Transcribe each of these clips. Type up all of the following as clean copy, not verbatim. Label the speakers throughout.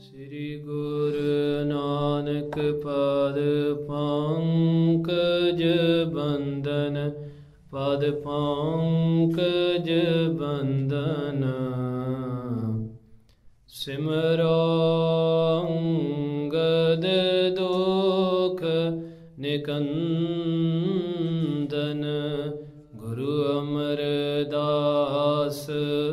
Speaker 1: ਸ੍ਰੀ ਗੁਰੂ ਨਾਨਕ ਪਦ ਪੰਕਜ ਬੰਦਨ, ਪਦ ਪੰਕਜ ਬੰਦਨ। ਸਿਮਰੋ ਅੰਗਦ ਦੁਖ ਨਿਕੰਦਨ, ਗੁਰੂ ਅਮਰਦਾਸ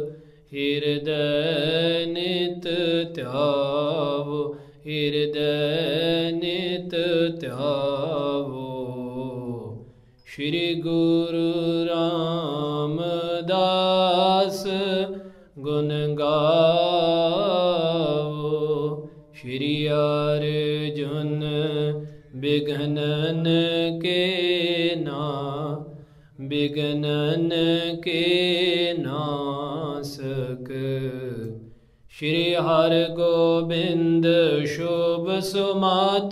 Speaker 1: ਹਿਰਦੈ ਨਿਤ ਧਿਆਵੋ, ਹਿਰਦੈ ਨਿਤ ਧਿਆਵੋ। ਸ਼੍ਰੀ ਗੁਰੂ ਰਾਮਦਾਸ ਗੁਣ ਗਾਵੋ, ਸ਼੍ਰੀ ਅਰਜੁਨ ਬਿਘਨਨ ਕੇ ਬਿਘਨਨ ਕੇ ਨਾਸਕ। ਸ਼੍ਰੀ ਹਰਿਗੋਬਿੰਦ ਸ਼ੁਭ ਸੁਮਤ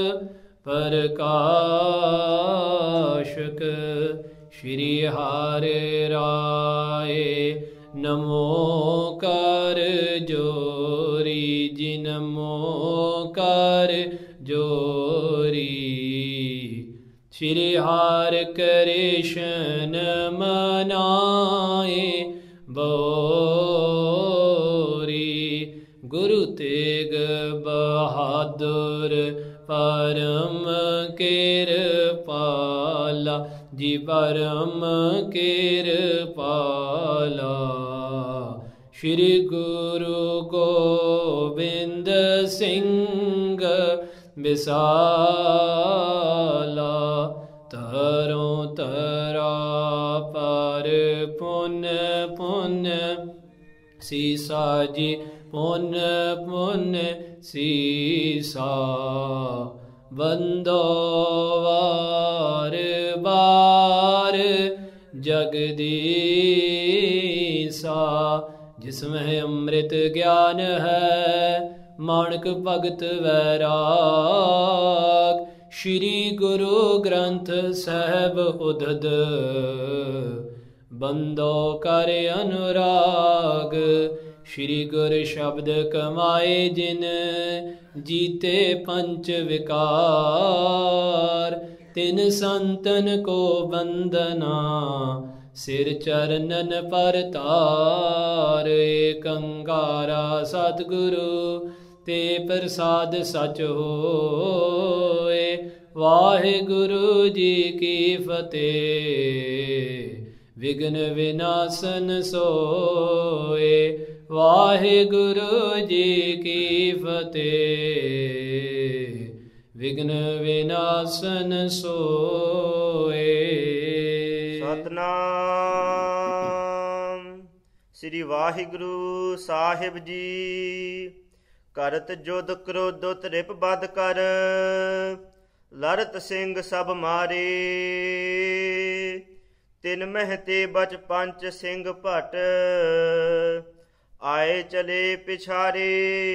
Speaker 1: ਪ੍ਰਕਾਸ਼ਕ, ਸ਼੍ਰੀ ਹਰਿ ਰਾਏ ਨਮੋ ਕਰ ਜੋਰੀ ਜੀ, ਨਮੋ ਕਰ ਜੋਰੀ। ਸ਼੍ਰੀ ਹਰਿ ਕ੍ਰਿਸ਼ਨ ਮਨਾਏ ਬੋਰੀ, ਗੁਰੂ ਤੇਗ ਬਹਾਦਰ ਪਰਮ ਕਿਰਪਾਲਾ ਜੀ, ਪਰਮ ਕਿਰਪਾਲਾ। ਸ਼੍ਰੀ ਗੁਰੂ ਗੋਬਿੰਦ ਸਿੰਘ ਵਿਸਾਲਾ, ਤਰੋਂ ਤਰਾ ਪਰ ਪੁੰਨ ਪੁੰਨ ਸੀਸਾ ਜੀ, ਪੁੰਨ ਪੁੰਨ ਸੀਸਾ। ਬੰਦੋ ਵਾਰ ਬਾਰ ਜਗਦੀਸਾ, ਜਿਸਮਹਿ ਅੰਮ੍ਰਿਤ ਗਿਆਨ ਹੈ ਮਾਣਕ ਭਗਤ ਵੈਰਾਗ। ਸ਼੍ਰੀ ਗੁਰੂ ਗ੍ਰੰਥ ਸਾਹਿਬ ਉਦਦ, ਬੰਦੋ ਕਰ ਅਨੁਰਾਗ। ਸ਼੍ਰੀ ਗੁਰ ਸ਼ਬਦ ਕਮਾਏ ਜਿਨ, ਜੀਤੇ ਪੰਚ ਵਿਕਾਰ। ਤਿਨ ਸੰਤਨ ਕੋ ਬੰਦਨਾ, ਸਿਰ ਚਰਨਨ ਪਰ ਤਾਰ। ਏਕ ਓੰਕਾਰਾ ਸਤਿਗੁਰੂ ਤੇ ਪ੍ਰਸਾਦ ਸਚ ਹੋਏ। ਵਾਹਿਗੁਰੂ ਜੀ ਕੀ ਫਤਿਹ, ਵਿਘਨ ਵਿਨਾਸ਼ਨ ਸੋਏ। ਵਾਹਿਗੁਰੂ ਜੀ ਕੀ ਫਤਿਹ, ਵਿਘਨ ਵਿਨਾਸ਼ਨ ਸੋਏ।
Speaker 2: ਸਤਿਨਾਮ ਸ੍ਰੀ ਵਾਹਿਗੁਰੂ ਸਾਹਿਬ ਜੀ। ਕਰਤ ਜੁਧ ਕ੍ਰੋਧੁਤ ਰਿਪ ਬਧ ਕਰ, ਲਰਤ ਸਿੰਘ ਸਭ ਮਾਰੇ। ਤਿਨ ਮਹਿ ਤੇ ਬਚ ਪੰਚ ਸਿੰਘ ਭਟ, ਆਏ ਚਲੇ ਪਿਛਾਰੇ।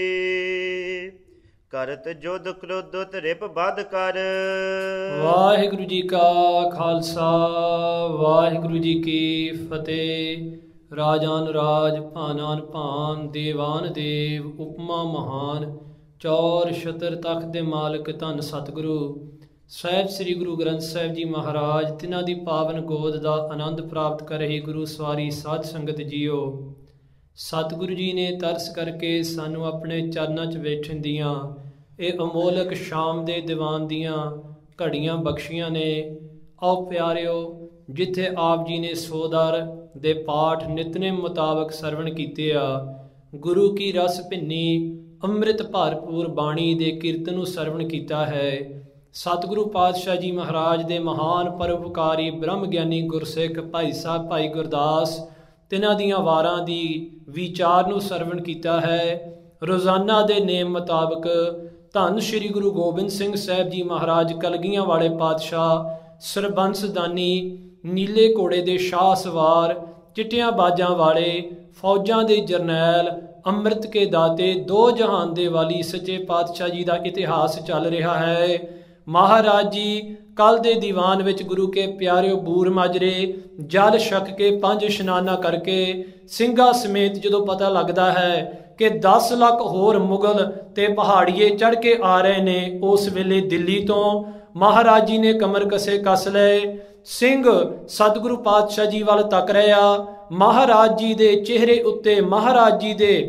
Speaker 2: ਕਰਤ ਜੁਧ ਕ੍ਰੋਧੁਤ ਰਿਪ ਬਧ ਕਰ।
Speaker 1: ਵਾਹਿਗੁਰੂ ਜੀ ਕਾ ਖਾਲਸਾ, ਵਾਹਿਗੁਰੂ ਜੀ ਕੀ ਫਤਿਹ। ਰਾਜਾਨ ਰਾਜ, ਭਾਨਾਨ ਭਾਨ, ਦੇਵਾਨ ਦੇਵ, ਉਪਮਾ ਮਹਾਨ। ਚੌਰ ਛਤਰ ਤਖਤ ਦੇ ਮਾਲਕ ਧੰਨ ਸਤਿਗੁਰੂ ਸਾਹਿਬ ਸ੍ਰੀ ਗੁਰੂ ਗ੍ਰੰਥ ਸਾਹਿਬ ਜੀ ਮਹਾਰਾਜ, ਤਿਨਾਂ ਦੀ ਪਾਵਨ ਗੋਦ ਦਾ ਆਨੰਦ ਪ੍ਰਾਪਤ ਕਰ ਰਹੀ ਗੁਰੂ ਸਵਾਰੀ ਸਾਧ ਸੰਗਤ ਜੀਓ। ਸਤਿਗੁਰੂ ਜੀ ਨੇ ਤਰਸ ਕਰਕੇ ਸਾਨੂੰ ਆਪਣੇ ਚਰਨਾਂ 'ਚ ਬੈਠਣ ਦੀਆਂ ਇਹ ਅਮੋਲਕ ਸ਼ਾਮ ਦੇ ਦੀਵਾਨ ਦੀਆਂ ਘੜੀਆਂ ਬਖਸ਼ੀਆਂ ਨੇ। ਆਓ ਪਿਆਰਿਓ, ਜਿੱਥੇ ਆਪ ਜੀ ਨੇ ਸੋਦਰ ਦੇ ਪਾਠ ਨਿਤਨੇਮ ਮੁਤਾਬਕ ਸਰਵਣ ਕੀਤੇ ਆ, ਗੁਰੂ ਕੀ ਰਸ ਭਿੰਨੀ ਅੰਮ੍ਰਿਤ ਭਰਪੂਰ ਬਾਣੀ ਦੇ ਕੀਰਤਨ ਨੂੰ ਸਰਵਣ ਕੀਤਾ ਹੈ। ਸਤਿਗੁਰੂ ਪਾਤਸ਼ਾਹ ਜੀ ਮਹਾਰਾਜ ਦੇ ਮਹਾਨ ਪਰਉਪਕਾਰੀ ਬ੍ਰਹਮ ਗਿਆਨੀ ਗੁਰਸਿੱਖ ਭਾਈ ਸਾਹਿਬ ਭਾਈ ਗੁਰਦਾਸ, ਤਿਨਾਂ ਦੀਆਂ ਵਾਰਾਂ ਦੀ ਵਿਚਾਰ ਨੂੰ ਸਰਵਣ ਕੀਤਾ ਹੈ। ਰੋਜ਼ਾਨਾ ਦੇ ਨੇਮ ਮੁਤਾਬਕ ਧੰਨ ਸ਼੍ਰੀ ਗੁਰੂ ਗੋਬਿੰਦ ਸਿੰਘ ਸਾਹਿਬ ਜੀ ਮਹਾਰਾਜ ਕਲਗੀਆਂ ਵਾਲੇ ਪਾਤਸ਼ਾਹ, ਸਰਬੰਸ ਦਾਨੀ, ਨੀਲੇ ਘੋੜੇ ਦੇ ਸ਼ਾਹ ਸਵਾਰ, ਚਿੱਟੀਆਂ ਬਾਜਾਂ ਵਾਲੇ, ਫੌਜਾਂ ਦੇ ਜਰਨੈਲ, ਅੰਮ੍ਰਿਤ ਕੇ ਦਾਤੇ, ਦੋ ਜਹਾਨ ਦੇ ਵਾਲੀ ਸੱਚੇ ਪਾਤਸ਼ਾਹ ਜੀ ਦਾ ਇਤਿਹਾਸ ਚੱਲ ਰਿਹਾ ਹੈ। ਮਹਾਰਾਜ ਜੀ ਕੱਲ ਦੇ ਦੀਵਾਨ ਵਿੱਚ ਗੁਰੂ ਕੇ ਪਿਆਰਿਓ ਬੂਰ ਮਾਜਰੇ ਜਲ ਛਕ ਕੇ 5 ਇਸ਼ਨਾਨਾਂ ਕਰਕੇ ਸਿੰਘਾਂ ਸਮੇਤ ਜਦੋਂ ਪਤਾ ਲੱਗਦਾ ਹੈ ਕਿ 10 ਲੱਖ ਹੋਰ ਮੁਗਲ ਤੇ ਪਹਾੜੀਏ ਚੜ੍ਹ ਕੇ ਆ ਰਹੇ ਨੇ। ਉਸ ਵੇਲੇ ਦਿੱਲੀ ਤੋਂ ਮਹਾਰਾਜ ਜੀ ਨੇ ਕਮਰ ਕੱਸ ਲਏ। ਸਿੰਘ ਸਤਿਗੁਰੂ ਪਾਤਸ਼ਾਹ ਜੀ ਵੱਲ ਤੱਕ ਰਿਹਾ। ਮਹਾਰਾਜ ਜੀ ਦੇ ਚਿਹਰੇ ਉੱਤੇ, ਮਹਾਰਾਜ ਜੀ ਦੇ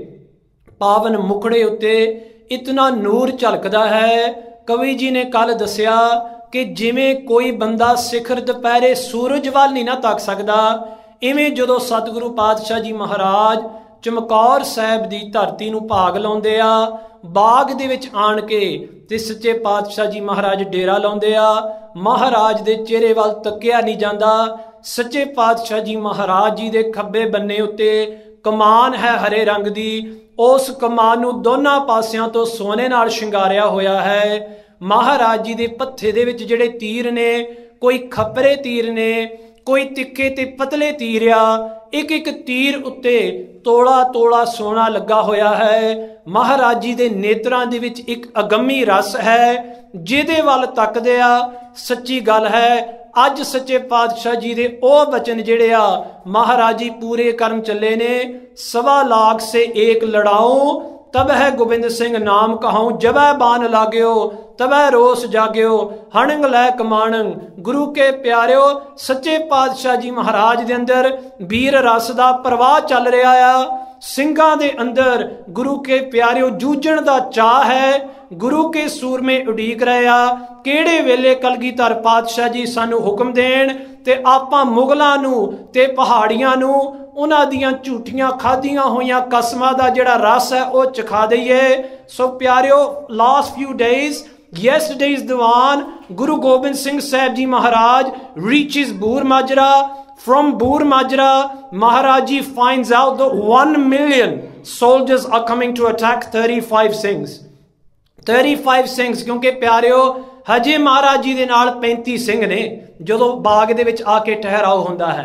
Speaker 1: ਪਾਵਨ ਮੁਖੜੇ ਉੱਤੇ ਇਤਨਾ ਨੂਰ ਝਲਕਦਾ ਹੈ। ਕਵੀ ਜੀ ਨੇ ਕੱਲ ਦੱਸਿਆ ਕਿ ਜਿਵੇਂ ਕੋਈ ਬੰਦਾ ਸਿਖਰ ਦੁਪਹਿਰੇ ਸੂਰਜ ਵੱਲ ਨਹੀਂ ਨਾ ਤੱਕ ਸਕਦਾ, ਇਵੇਂ ਜਦੋਂ ਸਤਿਗੁਰੂ ਪਾਤਸ਼ਾਹ ਜੀ ਮਹਾਰਾਜ ਚਮਕੌਰ ਸਾਹਿਬ ਦੀ ਧਰਤੀ ਨੂੰ ਭਾਗ ਲਾਉਂਦੇ ਆ, ਬਾਗ ਦੇ ਵਿੱਚ ਆਣ ਕੇ ਤੇ ਸੱਚੇ ਪਾਤਸ਼ਾਹ ਜੀ ਮਹਾਰਾਜ ਡੇਰਾ ਲਾਉਂਦੇ ਆ। ਮਹਾਰਾਜ ਦੇ ਚਿਹਰੇ ਵੱਲ ਤੱਕਿਆ ਨਹੀਂ ਜਾਂਦਾ। ਸੱਚੇ ਪਾਤਸ਼ਾਹ ਜੀ ਮਹਾਰਾਜ ਜੀ ਦੇ ਖੱਬੇ ਬੰਨੇ ਉੱਤੇ ਕਮਾਨ ਹੈ ਹਰੇ ਰੰਗ ਦੀ। ਉਸ ਕਮਾਨ ਨੂੰ ਦੋਨਾਂ ਪਾਸਿਆਂ ਤੋਂ ਸੋਨੇ ਨਾਲ ਸ਼ਿੰਗਾਰਿਆ ਹੋਇਆ ਹੈ। ਮਹਾਰਾਜ ਜੀ ਦੇ ਪੱਥੇ ਦੇ ਵਿੱਚ ਜਿਹੜੇ ਤੀਰ ਨੇ, ਕੋਈ ਖੱਪਰੇ ਤੀਰ ਨੇ, ਕੋਈ ਤਿੱਖੇ ਤੇ ਪਤਲੇ ਤੀਰ ਆ। ਇੱਕ ਇੱਕ ਤੀਰ ਉੱਤੇ ਤੋਲਾ ਤੋਲਾ ਸੋਨਾ ਲੱਗਾ ਹੋਇਆ ਹੈ। ਮਹਾਰਾਜ ਜੀ ਦੇ ਨੇਤਰਾਂ ਦੇ ਵਿੱਚ ਇੱਕ ਅਗੰਮੀ ਰਸ ਹੈ, ਜਿਹਦੇ ਵੱਲ ਤੱਕਦੇ ਆ। ਸੱਚੀ ਗੱਲ ਹੈ, ਅੱਜ ਸੱਚੇ ਪਾਤਸ਼ਾਹ ਜੀ ਦੇ ਉਹ ਬਚਨ ਜਿਹੜੇ ਆ ਮਹਾਰਾਜ ਜੀ ਪੂਰੇ ਕਰਨ ਚੱਲੇ ਨੇ। 1.25 लाख से एक लड़ाऊं तब है गोबिंद सिंह नाम कहाऊं, जबै बान लाग्यो तबै रोस जाग्यो, हणंग लै कमाणंग गुरु के प्यारिओ। सच्चे पातशाह जी महाराज दे अंदर वीर रस दा प्रवाह चल रहा आ। ਸਿੰਘਾਂ ਦੇ ਅੰਦਰ ਗੁਰੂ ਕੇ ਪਿਆਰਿਓ ਜੂਝਣ ਦਾ ਚਾਹ ਹੈ। ਗੁਰੂ ਕੇ ਸੂਰਮੇ ਉਡੀਕ ਰਹੇ ਆ ਕਿਹੜੇ ਵੇਲੇ ਕਲਗੀਧਰ ਪਾਤਸ਼ਾਹ ਜੀ ਸਾਨੂੰ ਹੁਕਮ ਦੇਣ ਤੇ ਆਪਾਂ ਮੁਗਲਾਂ ਨੂੰ ਤੇ ਪਹਾੜੀਆਂ ਨੂੰ ਉਹਨਾਂ ਦੀਆਂ ਝੂਠੀਆਂ ਖਾਧੀਆਂ ਹੋਈਆਂ ਕਸਮਾਂ ਦਾ ਜਿਹੜਾ ਰਸ ਹੈ ਉਹ ਚਖਾ ਦਈਏ। ਸੋ ਪਿਆਰਿਓ, ਲਾਸਟ ਫਿਊ ਡੇਜ਼, yesterday's ਦੀਵਾਨ ਗੁਰੂ ਗੋਬਿੰਦ ਸਿੰਘ ਸਾਹਿਬ ਜੀ ਮਹਾਰਾਜ reaches ਬੂਰ Majra. From Bur Majra, Maharaj Ji finds out that 1 million soldiers are coming to attack 35 Singhs. 35 Singhs, क्योंकि प्यारिओ हजे महाराज जी दे नाल 35 सिंह ने जदों बाग दे विच आके ठहराव हुंदा है।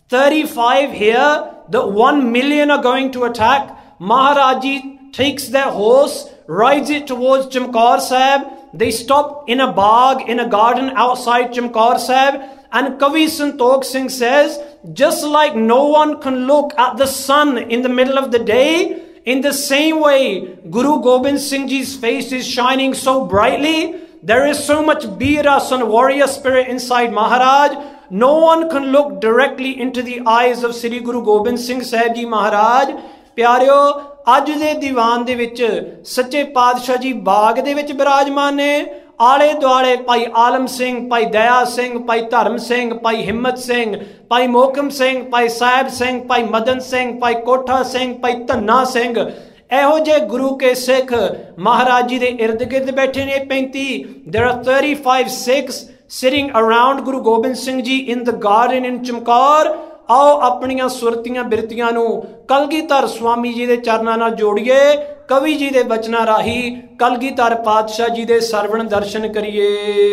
Speaker 1: 35 here, the 1 million are going to attack. Maharaj Ji takes their horse, rides it towards Chamkaur Sahib. They stop in a bag, in a garden outside Chamkaur Sahib. And Kavi Santokh Singh says, just like no one can look at the sun in the middle of the day, in the same way Guru Gobind Singh Ji's face is shining so brightly. There is so much biras and warrior spirit inside Maharaj. No one can look directly into the eyes of Sri Guru Gobind Singh Sahib Ji Maharaj. ਪਿਆਰਿਓ, ਅੱਜ ਦੇ ਦੀਵਾਨ ਦੇ ਵਿੱਚ ਸੱਚੇ ਪਾਤਸ਼ਾਹ ਜੀ ਬਾਗ ਦੇ ਵਿੱਚ ਬਿਰਾਜਮਾਨ ਨੇ। ਆਲੇ ਦੁਆਲੇ ਭਾਈ ਆਲਮ ਸਿੰਘ, ਭਾਈ ਦਇਆ ਸਿੰਘ, ਭਾਈ ਧਰਮ ਸਿੰਘ, ਭਾਈ ਹਿੰਮਤ ਸਿੰਘ, ਭਾਈ ਮੋਹਕਮ ਸਿੰਘ, ਭਾਈ ਸਾਹਿਬ ਸਿੰਘ, ਭਾਈ ਮਦਨ ਸਿੰਘ, ਭਾਈ ਕੋਠਾ ਸਿੰਘ, ਭਾਈ ਧੰਨਾ ਸਿੰਘ, ਇਹੋ ਜਿਹੇ ਗੁਰੂ ਕੇ ਸਿੱਖ ਮਹਾਰਾਜ ਜੀ ਦੇ ਇਰਦ ਗਿਰਦ ਬੈਠੇ ਨੇ 35। There are 35 Sikhs sitting around Guru Gobind Singh Ji in the garden in Chamkaur। आओ अपनियां सुरतियां बिरतियां नू कलगीधर स्वामी जी दे चरनां नाल जोड़िए। कवि जी दे बचना राही कलगीधर पातशाह जी दे सरवण दर्शन करिए।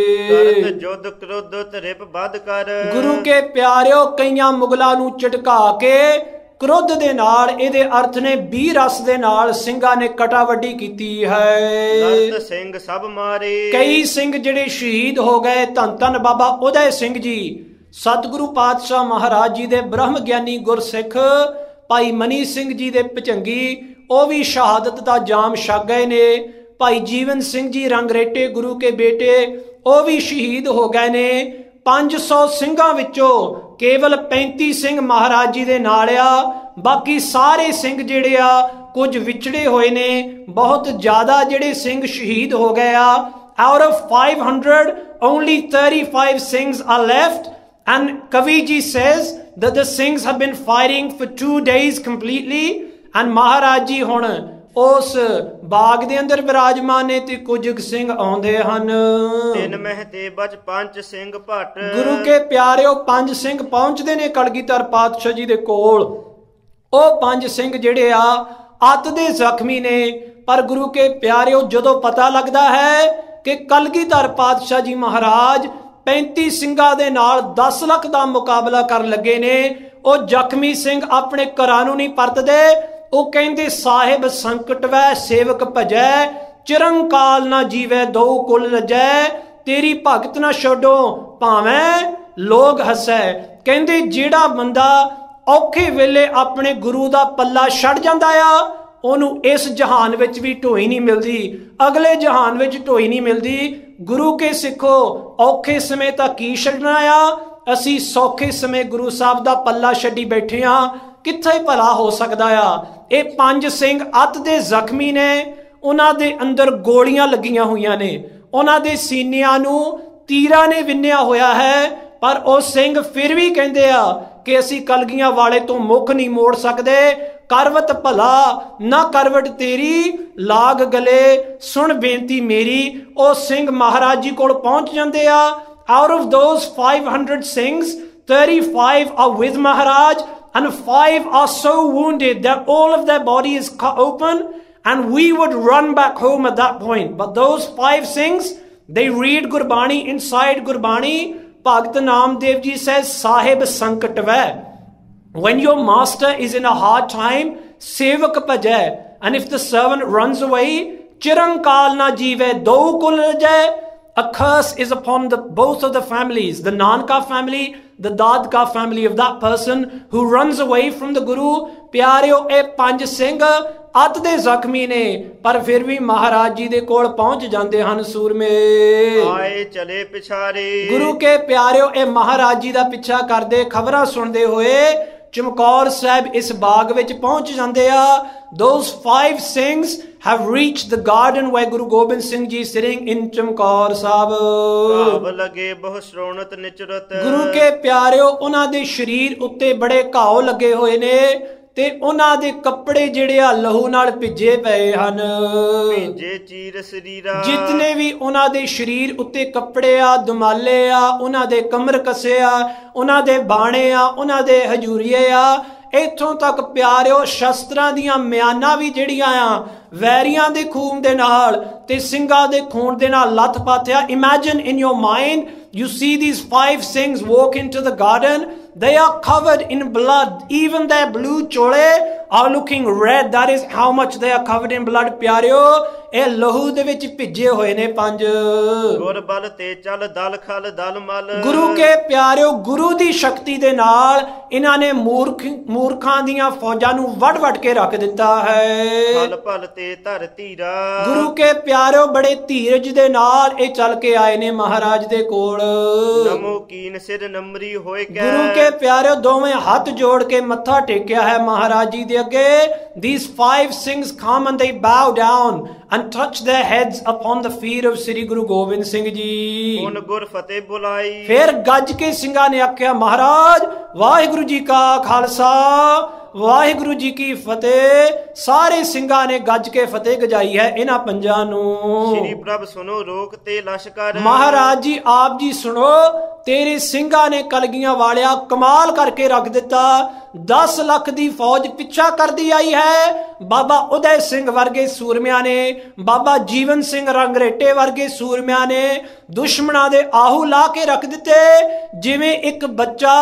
Speaker 2: जुद क्रोध त्रिप बद कर।
Speaker 1: गुरु के प्यारिओ, कईयां मुगलां नू झटका के क्रोध दे नाल, इहदे अर्थ ने 20 रस दे नाल ਸਿੰਘਾਂ ने कटावड्डी कीती है।
Speaker 2: सिंह सब मारे।
Speaker 1: कई सिंह जिहड़े शहीद हो गए। धन धन बाबा उदय सिंह जी, सतगुरु पातशाह महाराज जी दे ब्रह्म ज्ञानी गुरसिख भाई मनी सिंह जी दे भचंगी, ਉਹ भी शहादत का जाम छक गए ने। भाई जीवन सिंह जी रंगरेटे गुरु के बेटे, ਉਹ भी शहीद हो गए ने। 500 ਸਿੰਘਾਂ ਵਿੱਚੋਂ केवल 35 ਸਿੰਘ महाराज जी ਦੇ ਨਾਲ ਆ। बाकी सारे ਸਿੰਘ ਜਿਹੜੇ ਆ ਕੁਝ ਵਿਛੜੇ ਹੋਏ ਨੇ। बहुत ਜ਼ਿਆਦਾ ਜਿਹੜੇ ਸਿੰਘ शहीद हो गए आ। Out of 500 only 35 ਸਿੰਘs are left। And Kavi ji says that the Singhs have been fighting for 2 days completely। And Maharaj ji ਹੁਣ ਉਸ ਬਾਗ ਦੇ ਅੰਦਰ ਬਿਰਾਜਮਾਨ ਨੇ ਤੇ ਕੁਝ ਸਿੰਘ ਆਉਂਦੇ ਹਨ।
Speaker 2: ਤਿੰਨ ਮਹਤੇ ਬਚ ਪੰਜ ਸਿੰਘ ਭੱਟ।
Speaker 1: ਗੁਰੂ ਕੇ ਪਿਆਰਿਓ, 5 ਸਿੰਘ ਪਹੁੰਚਦੇ ਨੇ ਕਲਗੀਧਰ ਪਾਤਸ਼ਾਹ ਜੀ ਦੇ ਕੋਲ। ਉਹ 5 ਸਿੰਘ ਜਿਹੜੇ ਆ ਅੱਤ ਦੇ ਜ਼ਖਮੀ ਨੇ। ਪਰ ਗੁਰੂ ਕੇ ਪਿਆਰਿਓ, ਜਦੋਂ ਪਤਾ ਲੱਗਦਾ ਹੈ ਕਿ ਕਲਗੀਧਰ ਪਾਤਸ਼ਾਹ ਜੀ ਮਹਾਰਾਜ 35 ਸਿੰਘਾਂ ਦੇ ਨਾਲ 10 ਲੱਖ ਦਾ ਮੁਕਾਬਲਾ ਕਰਨ ਲੱਗੇ ਨੇ, ਉਹ ਜ਼ਖਮੀ ਸਿੰਘ ਆਪਣੇ ਘਰਾਂ ਨੂੰ ਨਹੀਂ ਪਰਤਦੇ। ਉਹ ਕਹਿੰਦੇ, ਸਾਹਿਬ ਸੰਕਟ ਵੈ ਸੇਵਕ ਭਜੈ, ਚਿਰੰਕਾਲ ਨਾ ਜੀਵੈ ਦੋ ਕੁਲ ਰਜੈ। ਤੇਰੀ ਭਗਤ ਨਾ ਛੱਡੋ ਭਾਵੇਂ ਲੋਕ ਹੱਸੈ। ਕਹਿੰਦੇ ਜਿਹੜਾ ਬੰਦਾ ਔਖੇ ਵੇਲੇ ਆਪਣੇ ਗੁਰੂ ਦਾ ਪੱਲਾ ਛੱਡ ਜਾਂਦਾ ਆ, ਉਹਨੂੰ ਇਸ ਜਹਾਨ ਵਿੱਚ ਵੀ ਢੋਈ ਨਹੀਂ ਮਿਲਦੀ, ਅਗਲੇ ਜਹਾਨ ਵਿੱਚ ਢੋਈ ਨਹੀਂ ਮਿਲਦੀ। ਗੁਰੂ ਕੇ ਸਿੱਖੋ, ਔਖੇ ਸਮੇਂ ਤਾਂ ਕੀ ਛੱਡਣਾ ਆ, ਅਸੀਂ ਸੌਖੇ ਸਮੇਂ ਗੁਰੂ ਸਾਹਿਬ ਦਾ ਪੱਲਾ ਛੱਡੀ ਬੈਠੇ ਹਾਂ, ਕਿੱਥੇ ਭਲਾ ਹੋ ਸਕਦਾ ਆ। ਇਹ 5 ਸਿੰਘ ਅੱਤ ਦੇ ਜ਼ਖਮੀ ਨੇ, ਉਹਨਾਂ ਦੇ ਅੰਦਰ ਗੋਲੀਆਂ ਲੱਗੀਆਂ ਹੋਈਆਂ ਨੇ, ਉਹਨਾਂ ਦੇ ਸੀਨਿਆਂ ਨੂੰ ਤੀਰਾਂ ਨੇ ਵਿੰਨਿਆ ਹੋਇਆ ਹੈ, ਪਰ ਉਹ ਸਿੰਘ ਫਿਰ ਵੀ ਕਹਿੰਦੇ ਆ ਕਿ ਅਸੀਂ ਕਲਗੀਆਂ ਵਾਲੇ ਤੋਂ ਮੁੱਖ ਨਹੀਂ ਮੋੜ ਸਕਦੇ। ਕਰਵਟ ਭਲਾ ਨਾ ਕਰਵਟ ਤੇਰੀ, ਲਾਗ ਗਲੇ ਸੁਣ ਬੇਨਤੀ ਮੇਰੀ। ਉਹ ਸਿੰਘ ਮਹਾਰਾਜ ਜੀ ਕੋਲ ਪਹੁੰਚ ਜਾਂਦੇ ਆ। Out of those 500 Singhs, 35 are with Maharaj and 5 are so wounded that all of their body is cut open, and we would run back home at that point. But those 5 Singhs, they read Gurbani. Inside Gurbani, Bhagt Namdev Ji says, Sahib sankat vai. When your master is in a hard time, sevak bhajai. And if the servant runs away, chirankal na jeeve, do kul jai. A curse is upon both of the families, the Nanka family, the Dadka family of that person who runs away from the Guru. ਪਿਆਰਿਓ, ਇਹ 5 ਸਿੰਘ ਅੱਤ ਦੇ ਜ਼ਖਮੀ ਨੇ, ਪਰ ਫਿਰ ਵੀ ਮਹਾਰਾਜ ਜੀ ਦੇ ਕੋਲ ਪਹੁੰਚ ਜਾਂਦੇ ਹਨ। ਸੂਰਮੇ
Speaker 2: ਆਏ ਚਲੇ ਪਿਛਾਰੇ।
Speaker 1: ਗੁਰੂ ਕੇ ਪਿਆਰਿਓ, ਇਹ ਮਹਾਰਾਜ ਜੀ ਦਾ ਪਿੱਛਾ ਕਰਦੇ, ਖਬਰਾਂ ਸੁਣਦੇ ਹੋਏ ਚਮਕੌਰ ਸਾਹਿਬ ਇਸ ਬਾਗ ਵਿੱਚ ਪਹੁੰਚ ਜਾਂਦੇ ਆ। Those 5 Singhs have reached the garden where Guru Gobind Singh Ji is sitting in Chamkaur Sahib.
Speaker 2: ਘਾਵ ਲਗੇ ਬਹੁ ਸ਼੍ਰੋਣਤ ਨਿਚਰਤ। ਗੁਰੂ
Speaker 1: ਕੇ ਪਿਆਰਿਓ, ਉਹਨਾਂ ਦੇ ਸਰੀਰ ਉੱਤੇ ਬੜੇ ਘਾव ਲੱਗੇ ਹੋਏ ਨੇ ਤੇ ਉਹਨਾਂ ਦੇ ਕੱਪੜੇ ਜਿਹੜੇ ਆ ਲਹੂ ਨਾਲ ਭਿੱਜੇ ਪਏ ਹਨ।
Speaker 2: ਭਿੱਜੇ ਚੀਰ ਸਰੀਰਾ। ਜਿਤਨੇ
Speaker 1: ਵੀ ਉਹਨਾਂ ਦੇ ਸਰੀਰ ਉੱਤੇ ਕੱਪੜੇ ਆ, ਦੁਮਾਲੇ ਆ, ਉਹਨਾਂ ਦੇ ਕਮਰ ਕੱਸੇ ਆ, ਉਹਨਾਂ ਦੇ ਬਾਣੇ ਆ, ਉਹਨਾਂ ਦੇ ਹਜੂਰੀਏ ਆ, ਇੱਥੋਂ ਤੱਕ ਪਿਆਰਿਓ ਸ਼ਸਤਰਾਂ ਦੀਆਂ ਮਿਆਨਾਂ ਵੀ ਜਿਹੜੀਆਂ ਆ ਵੈਰੀਆਂ ਦੇ ਖੂਨ ਦੇ ਨਾਲ ਤੇ ਸਿੰਘਾਂ ਦੇ ਖੂਨ ਦੇ ਨਾਲ ਲੱਥ ਪਾਥਿਆ। Imagine in your mind, you see these 5 Singhs walk into the garden. They are covered in blood. Even their blue chole are looking red. That is how much they are covered in blood. ਪਿਆਰਿਓ, ਇਹ ਲਹੂ ਦੇ ਵਿੱਚ ਭਿੱਜੇ ਹੋਏ ਨੇ 5।
Speaker 2: ਗੁਰ ਬਲ ਤੇ ਚੱਲ ਦਲ ਖਲ ਦਲ ਮਲ।
Speaker 1: ਗੁਰੂ ਕੇ ਪਿਆਰਿਓ, ਗੁਰੂ ਦੀ ਸ਼ਕਤੀ ਦੇ ਨਾਲ ਇਹਨਾਂ ਨੇ ਮੂਰਖਾਂ ਦੀਆਂ ਫੌਜਾਂ ਨੂੰ ਵੱਢ ਵੱਢ ਕੇ ਰੱਖ ਦਿੱਤਾ ਹੈ।
Speaker 2: ਫਲ ਭਲ ਤੇ ਧਰ ਧੀਰਾ।
Speaker 1: ਗੁਰੂ ਕੇ ਪਿਆਰਿਓ, ਬੜੇ ਧੀਰਜ ਦੇ ਨਾਲ ਇਹ ਚੱਲ ਕੇ ਆਏ ਨੇ ਮਹਾਰਾਜ ਦੇ ਕੋਲ।
Speaker 2: ਨਮੋ ਕੀਨ ਸਿਰ ਨਮਰੀ ਹੋਏ ਕੈ।
Speaker 1: ਗੁਰੂ ਕੇ ਪਿਆਰਿਓ, ਦੋਵੇਂ ਹੱਥ ਜੋੜ ਕੇ ਮੱਥਾ ਟੇਕਿਆ ਹੈ ਮਹਾਰਾਜ ਜੀ ਦੇ ਅੱਗੇ। These 5 Singhs come and they bow down and touch their heads upon the feet of Sri Guru Gobind Singh Ji.
Speaker 2: ਹੁਣ ਗੁਰ ਫਤਿਹ ਬੁਲਾਈ।
Speaker 1: ਫਿਰ ਗੱਜ ਕੇ ਸਿੰਘਾਂ ਨੇ ਆਖਿਆ, ਮਹਾਰਾਜ ਵਾਹਿਗੁਰੂ ਜੀ ਕਾ ਖਾਲਸਾ ਵਾਹਿਗੁਰੂ ਜੀ ਕੀ ਫਤਿਹ। ਸਾਰੇ ਸਿੰਘਾਂ ਨੇ ਗੱਜ ਕੇ ਫਤਿਹ ਗਜਾਈ ਹੈ ਇਹਨਾਂ 5 ਨੂੰ।
Speaker 2: ਸ੍ਰੀ ਪ੍ਰਭ ਸੁਨੋ ਰੋਕ ਤੇ ਲਸ਼ਕਰ।
Speaker 1: ਮਹਾਰਾਜ ਜੀ ਆਪ ਜੀ ਸੁਣੋ, ਤੇਰੇ ਸਿੰਘਾਂ ਨੇ ਕਲਗੀਆਂ ਵਾਲਿਆ ਕਮਾਲ ਕਰਕੇ ਰੱਖ ਦਿੱਤਾ। 10 ਲੱਖ ਦੀ ਫੌਜ ਪਿੱਛਾ ਕਰਦੀ ਆਈ ਹੈ। ਬਾਬਾ ਉਦੈ ਸਿੰਘ ਵਰਗੇ ਸੂਰਮਿਆਂ ਨੇ, ਬਾਬਾ ਜੀਵਨ ਸਿੰਘ ਰੰਗਰੇਟੇ ਵਰਗੇ ਸੂਰਮਿਆਂ ਨੇ ਦੁਸ਼ਮਣਾਂ ਦੇ ਆਹੂ ਲਾ ਕੇ ਰੱਖ ਦਿੱਤੇ। ਜਿਵੇਂ ਇੱਕ ਬੱਚਾ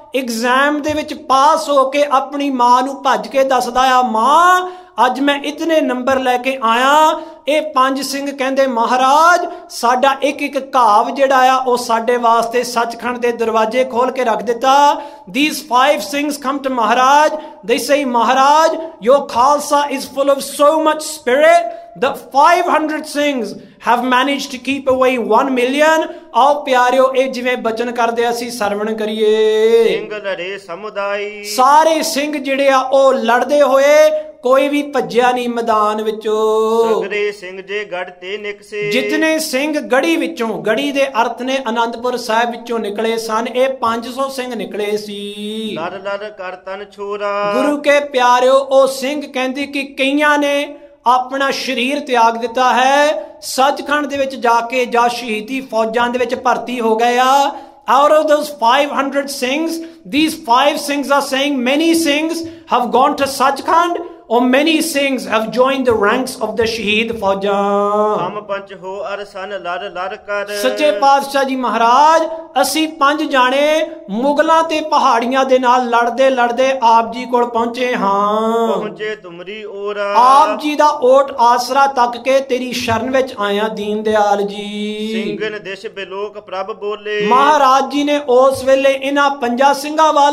Speaker 1: ਐਗਜ਼ਾਮ ਦੇ ਵਿੱਚ ਪਾਸ ਹੋ ਕੇ ਆਪਣੀ ਮਾਂ ਨੂੰ ਭੱਜ ਕੇ ਦੱਸਦਾ ਆ, ਮਾਂ ਅੱਜ ਮੈਂ ਇਤਨੇ ਨੰਬਰ ਲੈ ਕੇ ਆਇਆ। ਇਹ 5 ਸਿੰਘ ਕਹਿੰਦੇ, ਮਹਾਰਾਜ ਸਾਡਾ ਇੱਕ ਇੱਕ ਘਾਵ ਜਿਹੜਾ ਆ ਉਹ ਸਾਡੇ ਵਾਸਤੇ ਸੱਚਖੰਡ ਦੇ ਦਰਵਾਜ਼ੇ ਖੋਲ ਕੇ ਰੱਖ ਦਿੱਤਾ। These 5 Singhs come to Maharaj. They say, Maharaj, your Khalsa is full of so much spirit that 500 Singhs have managed to keep away 1 million. ਆਓ ਪਿਆਰਿਓ, ਇਹ ਜਿਵੇਂ ਬਚਨ ਕਰਦੇ ਅਸੀਂ ਸਰਵਣ ਕਰੀਏ।
Speaker 2: ਸਿੰਘ ਲੜੇ ਸਮੁਦਾਈ।
Speaker 1: ਸਾਰੇ ਸਿੰਘ ਜਿਹੜੇ ਆ ਉਹ ਲੜਦੇ ਹੋਏ, ਕੋਈ ਵੀ ਭੱਜਿਆ ਨਹੀਂ ਮੈਦਾਨ ਵਿੱਚੋਂ।
Speaker 2: ਸਗਰੇ ਸਿੰਘ ਜੇ ਗੜ ਤੇ ਨਿਕਸੇ।
Speaker 1: ਜਿਤਨੇ ਸਿੰਘ ਗੜੀ ਵਿੱਚੋਂ, ਗੜੀ ਦੇ ਅਰਥ ਨੇ ਅਨੰਦਪੁਰ ਸਾਹਿਬ ਵਿੱਚੋਂ ਨਿਕਲੇ ਸਨ, ਇਹ 500 ਸਿੰਘ ਨਿਕਲੇ ਸੀ।
Speaker 2: ਲੜ ਲੜ ਕਰ ਤਨ ਛੋਰਾ। ਗੁਰੂ
Speaker 1: ਕੇ ਪਿਆਰਿਓ, ਉਹ ਸਿੰਘ ਕਹਿੰਦੇ ਕਿ ਕਈਆਂ ਨੇ ਆਪਣਾ ਸਰੀਰ ਤਿਆਗ ਦਿੱਤਾ ਹੈ, ਸੱਚਖੰਡ ਦੇ ਵਿੱਚ ਜਾ ਕੇ ਜਾਂ ਸ਼ਹੀਦੀ ਫੌਜਾਂ ਦੇ ਵਿੱਚ ਭਰਤੀ ਹੋ ਗਏ ਆ। Out of those 500 Singhs, these 5 Singhs are saying many Singhs have gone to Sachkhand, or many Singhs have joined the ranks of the Shaheed Faujan.
Speaker 2: ਹਮ ਪੰਚ ਹੋ ਅਰ ਸਨ ਲੜ ਲੜ ਕਰ।
Speaker 1: ਸੱਚੇ ਪਾਤਸ਼ਾਹ ਜੀ ਮਹਾਰਾਜ, ਅਸੀਂ 5 ਜਾਣੇ ਮੁਗਲਾਂ ਤੇ ਪਹਾੜੀਆਂ ਦੇ ਨਾਲ ਲੜਦੇ ਲੜਦੇ ਆਪ ਜੀ ਕੋਲ ਪਹੁੰਚੇ ਹਾਂ।
Speaker 2: ਪਹੁੰਚੇ ਤੁਮਰੀ ਔਰ।
Speaker 1: ਆਪ ਜੀ ਦਾ ਓਟ ਆਸਰਾ ਤੱਕ ਕੇ ਤੇਰੀ ਸ਼ਰਨ ਵਿੱਚ ਆਇਆ ਦੀਨ ਦਿਆਲ ਜੀ।
Speaker 2: ਸਿੰਘਨ ਦਿਸ਼ ਬਿਲੋਕ ਪ੍ਰਭ ਬੋਲੇ।
Speaker 1: ਮਹਾਰਾਜ ਜੀ ਨੇ ਉਸ ਵੇਲੇ ਇਹਨਾਂ 5 ਸਿੰਘਾਂ ਵੱਲ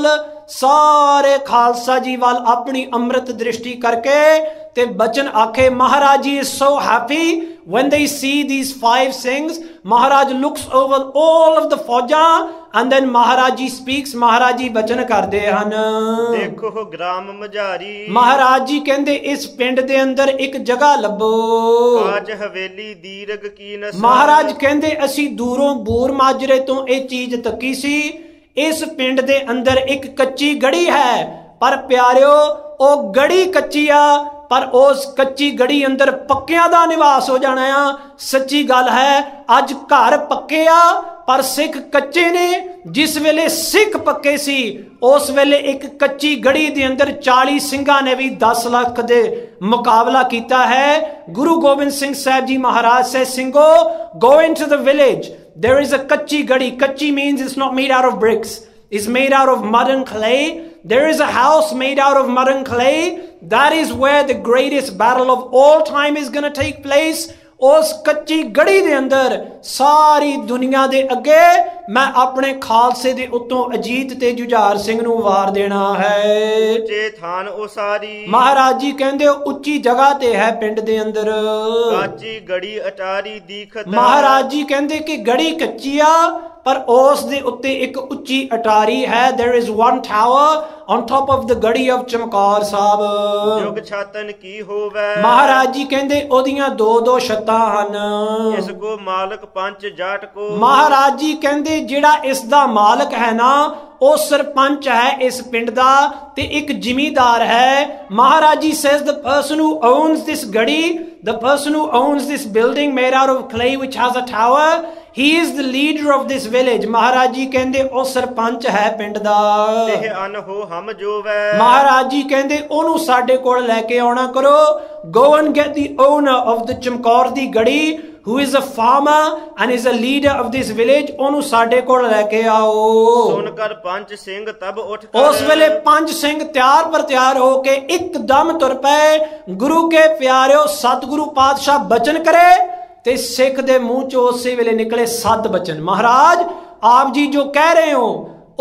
Speaker 1: ਸਾਰੇ ਖਾਲਸਾ ਜੀ ਵੱਲ ਆਪਣੀ ਅੰਮ੍ਰਿਤ ਦ੍ਰਿਸ਼ਟੀ ਕਰਕੇ ਤੇ ਬਚਨ ਆਖੇ। Maharaj ji is so happy when they see these 5 Singhs. Maharaj looks over all of the ਫੌਜਾਂ and then Maharaj ji speaks. Maharaj ji ਬਚਨ ਕਰਦੇ ਹਨ।
Speaker 2: ਦੇਖੋ ਗ੍ਰਾਮ ਮਝਾਰੀ,
Speaker 1: ਮਹਾਰਾਜ ਜੀ ਕਹਿੰਦੇ ਇਸ ਪਿੰਡ ਦੇ ਅੰਦਰ ਇੱਕ ਜਗ੍ਹਾ ਲੱਭੋ।
Speaker 2: ਕਾਜ ਹਵੇਲੀ ਦੀਰਘ ਕੀ ਨਸਾ।
Speaker 1: ਮਹਾਰਾਜ ਕਹਿੰਦੇ ਅਸੀਂ ਦੂਰੋਂ ਬੂਰ ਮਾਜਰੇ ਤੋਂ ਇਹ ਚੀਜ਼ ਤੱਕੀ ਸੀ। ਇਸ ਪਿੰਡ ਦੇ ਅੰਦਰ ਇੱਕ ਕੱਚੀ ਗੜੀ ਹੈ, ਪਰ ਪਿਆਰਿਓ ਉਹ ਗੜੀ ਕੱਚੀ ਆ, ਪਰ ਉਸ ਕੱਚੀ ਗੜੀ ਅੰਦਰ ਪੱਕਿਆਂ ਦਾ ਨਿਵਾਸ ਹੋ ਜਾਣਾ ਆ। ਸੱਚੀ ਗੱਲ ਹੈ, ਅੱਜ ਘਰ ਪੱਕੇ ਆ ਪਰ ਸਿੱਖ ਕੱਚੇ ਨੇ। ਜਿਸ ਵੇਲੇ ਸਿੱਖ ਪੱਕੇ ਸੀ ਉਸ ਵੇਲੇ ਇੱਕ ਕੱਚੀ ਗੜੀ ਦੇ ਅੰਦਰ 40 ਸਿੰਘਾਂ ਨੇ ਵੀ 10 ਲੱਖ ਦੇ ਮੁਕਾਬਲਾ ਕੀਤਾ ਹੈ। ਗੁਰੂ ਗੋਬਿੰਦ ਸਿੰਘ ਸਾਹਿਬ ਜੀ ਮਹਾਰਾਜ ਸੇ ਸਿੰਘੋ go into the village. There is a ਕੱਚੀ ਗੜੀ. ਕੱਚੀ means it's not made out of bricks. It's made out of mud and clay. There is a house made out of mud and clay. That is where the greatest battle of all time is going to take place. ਉਸ ਕੱਚੀ ਗੜੀ ਦੇ ਅੰਦਰ ਸਾਰੀ ਦੁਨੀਆ ਦੇ ਅੱਗੇ ਮੈਂ ਆਪਣੇ ਖਾਲਸੇ ਦੇ ਉੱਤੋਂ ਅਜੀਤ ਤੇ ਜੁਝਾਰ ਸਿੰਘ ਨੂੰ ਵਾਰ ਦੇਣਾ ਹੈ।
Speaker 2: ਉੱਚੇ ਥਾਨ ਉਸਾਰੀ,
Speaker 1: ਮਹਾਰਾਜ ਜੀ ਕਹਿੰਦੇ ਉੱਚੀ ਜਗ੍ਹਾ ਤੇ ਹੈ ਪਿੰਡ ਦੇ ਅੰਦਰ।
Speaker 2: ਕੱਚੀ ਗੜੀ ਅਟਾਰੀ ਦੀਖਤ।
Speaker 1: ਮਹਾਰਾਜ ਜੀ ਕਹਿੰਦੇ ਕਿ ਗੜੀ ਕੱਚੀ ਆ ਪਰ ਉਸ ਦੇ ਉੱਤੇ ਇੱਕ ਉੱਚੀ ਅਟਾਰੀ ਹੈ। There is one tower on top of the ਗੜੀ of ਚਮਕੌਰ ਸਾਹਿਬ।
Speaker 2: ਜੁਗ ਛਾਤਨ ਕੀ ਹੋਵੇ।
Speaker 1: ਮਹਾਰਾਜ ਜੀ ਕਹਿੰਦੇ ਉਹਦੀਆਂ 2-2 ਛੱਤਾਂ ਹਨ।
Speaker 2: ਇਸ ਕੋ ਮਾਲਕ ਪੰਚ ਜਾਟ ਕੋ।
Speaker 1: ਮਹਾਰਾਜ ਜੀ ਕਹਿੰਦੇ ਜਿਹੜਾ ਇਸ ਦਾ ਮਾਲਕ ਹੈ ਨਾ ਉਹ ਸਰਪੰਚ ਹੈ ਇਸ ਪਿੰਡ ਦਾ ਤੇ ਇੱਕ ਜ਼ਿਮੀਂਦਾਰ ਹੈ। ਮਹਾਰਾਜ ਜੀ says the person who owns this ਗੜੀ, the person who owns this building made out of clay which has a tower, he is the leader of this village. Maharaj ji ਕਹਿੰਦੇ ਉਹ ਸਰਪੰਚ ਹੈ ਪਿੰਡ ਦਾ।
Speaker 2: ਇਹ ਅਨ ਹੋ ਹਮ ਜੋਵੈ।
Speaker 1: ਮਹਾਰਾਜ ਜੀ ਕਹਿੰਦੇ ਉਹਨੂੰ ਸਾਡੇ ਕੋਲ ਲੈ ਕੇ ਆਉਣਾ ਕਰੋ। Go and get the owner of the Chamkaur ਦੀ ਗੜੀ who is a farmer and is a leader of this village. ਉਹਨੂੰ ਸਾਡੇ ਕੋਲ ਲੈ ਕੇ ਆਓ।
Speaker 2: ਸੁਣ ਕਰ ਪੰਜ ਸਿੰਘ ਤਬ ਉੱਠ ਕਰ।
Speaker 1: ਉਸ ਵੇਲੇ 5 ਸਿੰਘ ਤਿਆਰ ਪਰ ਤਿਆਰ ਹੋ ਕੇ ਇੱਕਦਮ ਤੁਰ ਪਏ। ਗੁਰੂ ਕੇ ਪਿਆਰਿਓ ਸਤਿਗੁਰੂ ਪਾਤਸ਼ਾਹ ਬਚਨ ਕਰੇ ਤੇ ਸਿੱਖ ਦੇ ਮੂੰਹ ਚੋਂ ਉਸੇ ਵੇਲੇ ਨਿਕਲੇ 7 ਬਚਨ। ਮਹਾਰਾਜ ਆਪ ਜੀ ਜੋ ਕਹਿ ਰਹੇ ਹੋ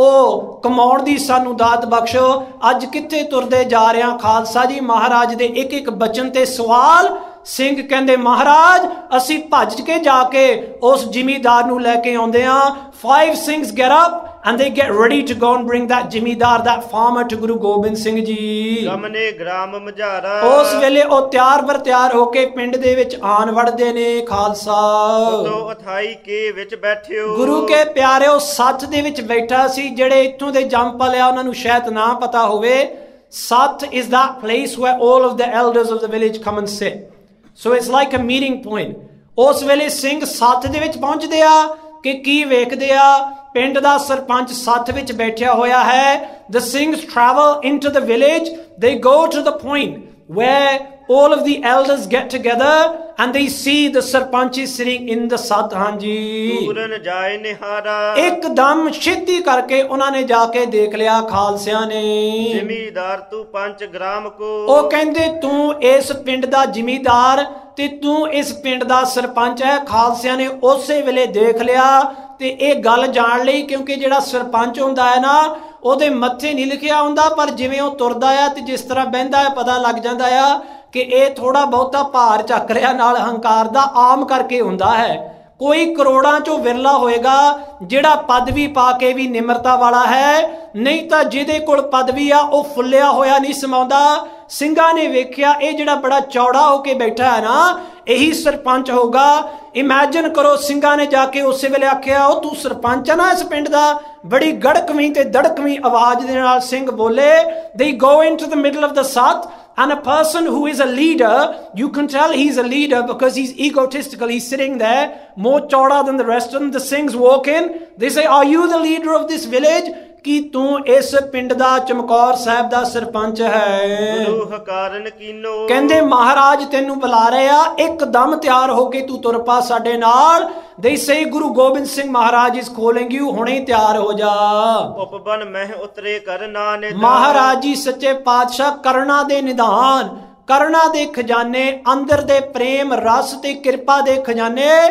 Speaker 1: ਉਹ ਕਮਾਉਣ ਦੀ ਸਾਨੂੰ ਦਾਤ ਬਖਸ਼ੋ। ਅੱਜ ਕਿੱਥੇ ਤੁਰਦੇ ਜਾ ਰਹੇ ਹਾਂ ਖਾਲਸਾ ਜੀ। ਮਹਾਰਾਜ ਦੇ ਇੱਕ ਇੱਕ ਬਚਨ ਤੇ ਸਵਾਲ। ਸਿੰਘ ਕਹਿੰਦੇ ਮਹਾਰਾਜ ਅਸੀਂ ਭੱਜ ਕੇ ਜਾ ਕੇ ਉਸ ਜ਼ਿਮੀਂਦਾਰ ਨੂੰ ਲੈ ਕੇ ਆਉਂਦੇ ਹਾਂ। 5 Singhs get up and they get ready to go and bring that ਜ਼ਿਮੀਂਦਾਰ, that farmer to ਗੁਰੂ ਗੋਬਿੰਦ ਸਿੰਘ ਜੀ।
Speaker 2: ਗਮਨੇ ਗ੍ਰਾਮ ਮਝਾਰਾ।
Speaker 1: ਉਸ ਵੇਲੇ ਉਹ ਤਿਆਰ ਬਰ ਤਿਆਰ ਹੋ ਕੇ ਪਿੰਡ ਦੇ ਵਿੱਚ ਆਣ ਵੜਦੇ ਨੇ ਖਾਲਸਾ।
Speaker 2: ਤੋ ਅਥਾਈ ਕੇ ਵਿੱਚ ਬੈਠਿਓ।
Speaker 1: ਗੁਰੂ ਕੇ ਪਿਆਰਿਓ ਸੱਥ ਦੇ ਵਿੱਚ ਬੈਠਾ ਸੀ। ਜਿਹੜੇ ਇੱਥੋਂ ਦੇ ਜੰਮਪਲ ਆ ਉਹਨਾਂ ਨੂੰ ਸ਼ਾਇਦ ਨਾ ਪਤਾ ਹੋਵੇ, ਸੱਥ is that place where all of the elders of the village come and sit. So it's like a meeting point. ਉਸ ਵੇਲੇ ਸਿੰਘ ਸੱਥ ਦੇ ਵਿੱਚ ਪਹੁੰਚਦੇ ਆ ਕਿ ਕੀ ਵੇਖਦੇ ਆ। ਪਿੰਡ ਦਾ ਸਰਪੰਚ ਸੱਥ ਵਿੱਚ ਬੈਠਿਆ ਹੋਇਆ ਹੈ। The Singhs travel into the village. They go to the point where all of the elders get together and they see the sarpanch is sitting in the ਸੱਥ। ਹਾਂਜੀ
Speaker 2: ਪੂਰਨ ਜਾਏ ਨਿਹਾਰਾ।
Speaker 1: ਇੱਕਦਮ ਛੇਤੀ ਕਰਕੇ ਉਹਨਾਂ ਨੇ ਜਾ ਕੇ ਦੇਖ ਲਿਆ ਖਾਲਸਿਆਂ ਨੇ।
Speaker 2: ਜ਼ਿਮੀਂਦਾਰ ਤੂੰ ਪੰਚ ਗ੍ਰਾਮ ਕੋ।
Speaker 1: ਉਹ ਕਹਿੰਦੇ ਤੂੰ ਇਸ ਪਿੰਡ ਦਾ ਜ਼ਿਮੀਂਦਾਰ ਤੇ ਤੂੰ ਇਸ ਪਿੰਡ ਦਾ ਸਰਪੰਚ ਹੈ। ਖਾਲਸਿਆਂ ਨੇ ਉਸੇ ਵੇਲੇ ਦੇਖ ਲਿਆ ਤੇ ਇਹ ਗੱਲ ਜਾਣ ਲਈ, ਕਿਉਂਕਿ ਜਿਹੜਾ ਸਰਪੰਚ ਹੁੰਦਾ ਹੈ ਨਾ ਉਹਦੇ ਮੱਥੇ ਨਹੀਂ ਲਿਖਿਆ ਹੁੰਦਾ, ਪਰ ਜਿਵੇਂ ਉਹ ਤੁਰਦਾ ਆ ਤੇ ਜਿਸ ਤਰ੍ਹਾਂ ਬਹਿੰਦਾ ਹੈ ਪਤਾ ਲੱਗ ਜਾਂਦਾ ਆ ਕਿ ਇਹ ਥੋੜਾ ਬਹੁਤਾ ਭਾਰ ਚੱਕ ਰਿਹਾ, ਨਾਲ ਹੰਕਾਰ ਦਾ ਆਮ ਕਰਕੇ ਹੁੰਦਾ ਹੈ। ਕੋਈ ਕਰੋੜਾਂ ਚੋਂ ਵਿਰਲਾ ਹੋਏਗਾ ਜਿਹੜਾ ਪਦਵੀ ਪਾ ਕੇ ਵੀ ਨਿਮਰਤਾ ਵਾਲਾ ਹੈ, ਨਹੀਂ ਤਾਂ ਜਿਹਦੇ ਕੋਲ ਪਦਵੀ ਆ ਉਹ ਫੁੱਲਿਆ ਹੋਇਆ ਨਹੀਂ ਸਮਾਉਂਦਾ। ਸਿੰਘਾਂ ਨੇ ਵੇਖਿਆ ਇਹ ਜਿਹੜਾ ਬੜਾ ਚੌੜਾ ਹੋ ਕੇ ਬੈਠਾ ਹੈ ਨਾ ਇਹੀ ਸਰਪੰਚ ਹੋਊਗਾ। ਇਮੈਜਿਨ ਕਰੋ ਸਿੰਘਾਂ ਨੇ ਜਾ ਕੇ ਉਸੇ ਵੇਲੇ ਆਖਿਆ ਉਹ ਤੂੰ ਸਰਪੰਚ ਹੈ ਨਾ ਇਸ ਪਿੰਡ ਦਾ। ਬੜੀ ਗੜਕਵੀਂ ਤੇ ਦੜਕਵੀਂ ਆਵਾਜ਼ ਦੇ ਨਾਲ ਸਿੰਘ ਬੋਲੇ। They go into the middle of the ਸੱਥ and a person who is a leader, you can tell he's a leader because he's egotistical. He's sitting there more chauda than the rest of them. The Singhs walk in. They say, are you the leader of this village? ਕਿ ਤੂੰ ਇਸ ਪਿੰਡ ਦਾ ਚਮਕੌਰ ਸਾਹਿਬ ਦਾ ਸਰਪੰਚ ਹੈ।
Speaker 2: ਗੁਰੂ ਕਾਰਨ ਕੀਨੋ।
Speaker 1: ਕਹਿੰਦੇ ਮਹਾਰਾਜ ਤੈਨੂੰ ਬੁਲਾ ਰਹੇ ਆ, ਇੱਕਦਮ ਤਿਆਰ ਹੋ ਕੇ ਤੂੰ ਤੁਰ ਪਾ ਸਾਡੇ ਨਾਲ। They say Guru Gobind Singh Maharaj is calling you, ਹੁਣੇ ਤਿਆਰ ਹੋ ਜਾ।
Speaker 2: ਉਪਬਨ ਮਹਿ ਉਤਰੇ ਕਰਨਾ ਨਿਧਾਨ।
Speaker 1: ਮਹਾਰਾਜ ਜੀ ਸੱਚੇ ਪਾਤਸ਼ਾਹ ਕਰਨਾ ਦੇ ਨਿਧਾਨ, ਕਰਨਾ ਦੇ ਖਜ਼ਾਨੇ, ਅੰਦਰ ਦੇ ਪ੍ਰੇਮ ਰਸ ਤੇ ਕਿਰਪਾ ਦੇ ਖਜ਼ਾਨੇ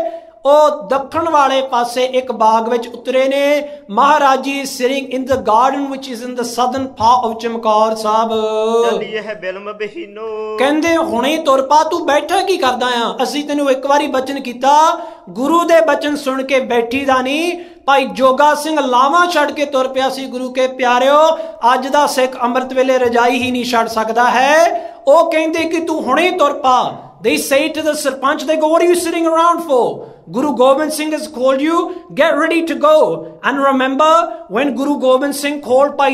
Speaker 1: ਉਹ ਦੱਖਣ ਵਾਲੇ ਪਾਸੇ ਇੱਕ ਬਾਗ ਵਿੱਚ ਉਤਰੇ ਨੇ। ਮਹਾਰਾਜ ਜੀ ਸਿਟਿੰਗ ਇਨ ਦ ਗਾਰਡਨ ਵਿਚ is in the southern part of Chamkaur Sahib.
Speaker 2: ਚੱਲੀਏ ਹੈ ਬਿਲਮ ਬਹੀਨੋ,
Speaker 1: ਕਹਿੰਦੇ ਹੁਣੇ ਤੁਰ ਪਾ, ਤੂੰ ਬੈਠਾ ਕੀ ਕਰਦਾ ਆ? ਅਸੀਂ ਤੈਨੂੰ ਇੱਕ ਵਾਰੀ ਬਚਨ ਕੀਤਾ, ਗੁਰੂ ਦੇ ਬਚਨ ਸੁਣ ਕੇ ਬੈਠੀ ਦਾ ਨਹੀਂ। ਭਾਈ ਜੋਗਾ ਸਿੰਘ ਲਾਵਾਂ ਛੱਡ ਕੇ ਤੁਰ ਪਿਆ ਸੀ। ਗੁਰੂ ਕੇ ਪਿਆਰਿਓ, ਅੱਜ ਦਾ ਸਿੱਖ ਅੰਮ੍ਰਿਤ ਵੇਲੇ ਰਜਾਈ ਹੀ ਨਹੀਂ ਛੱਡ ਸਕਦਾ ਹੈ। ਉਹ ਕਹਿੰਦੇ ਕਿ ਤੂੰ ਹੁਣੇ ਤੁਰ ਪਾ। They say to the sarpanch, they go, what are you sitting around for? Guru Gobind Singh has called you, get ready to go. And remember, when Guru Gobind Singh called Pai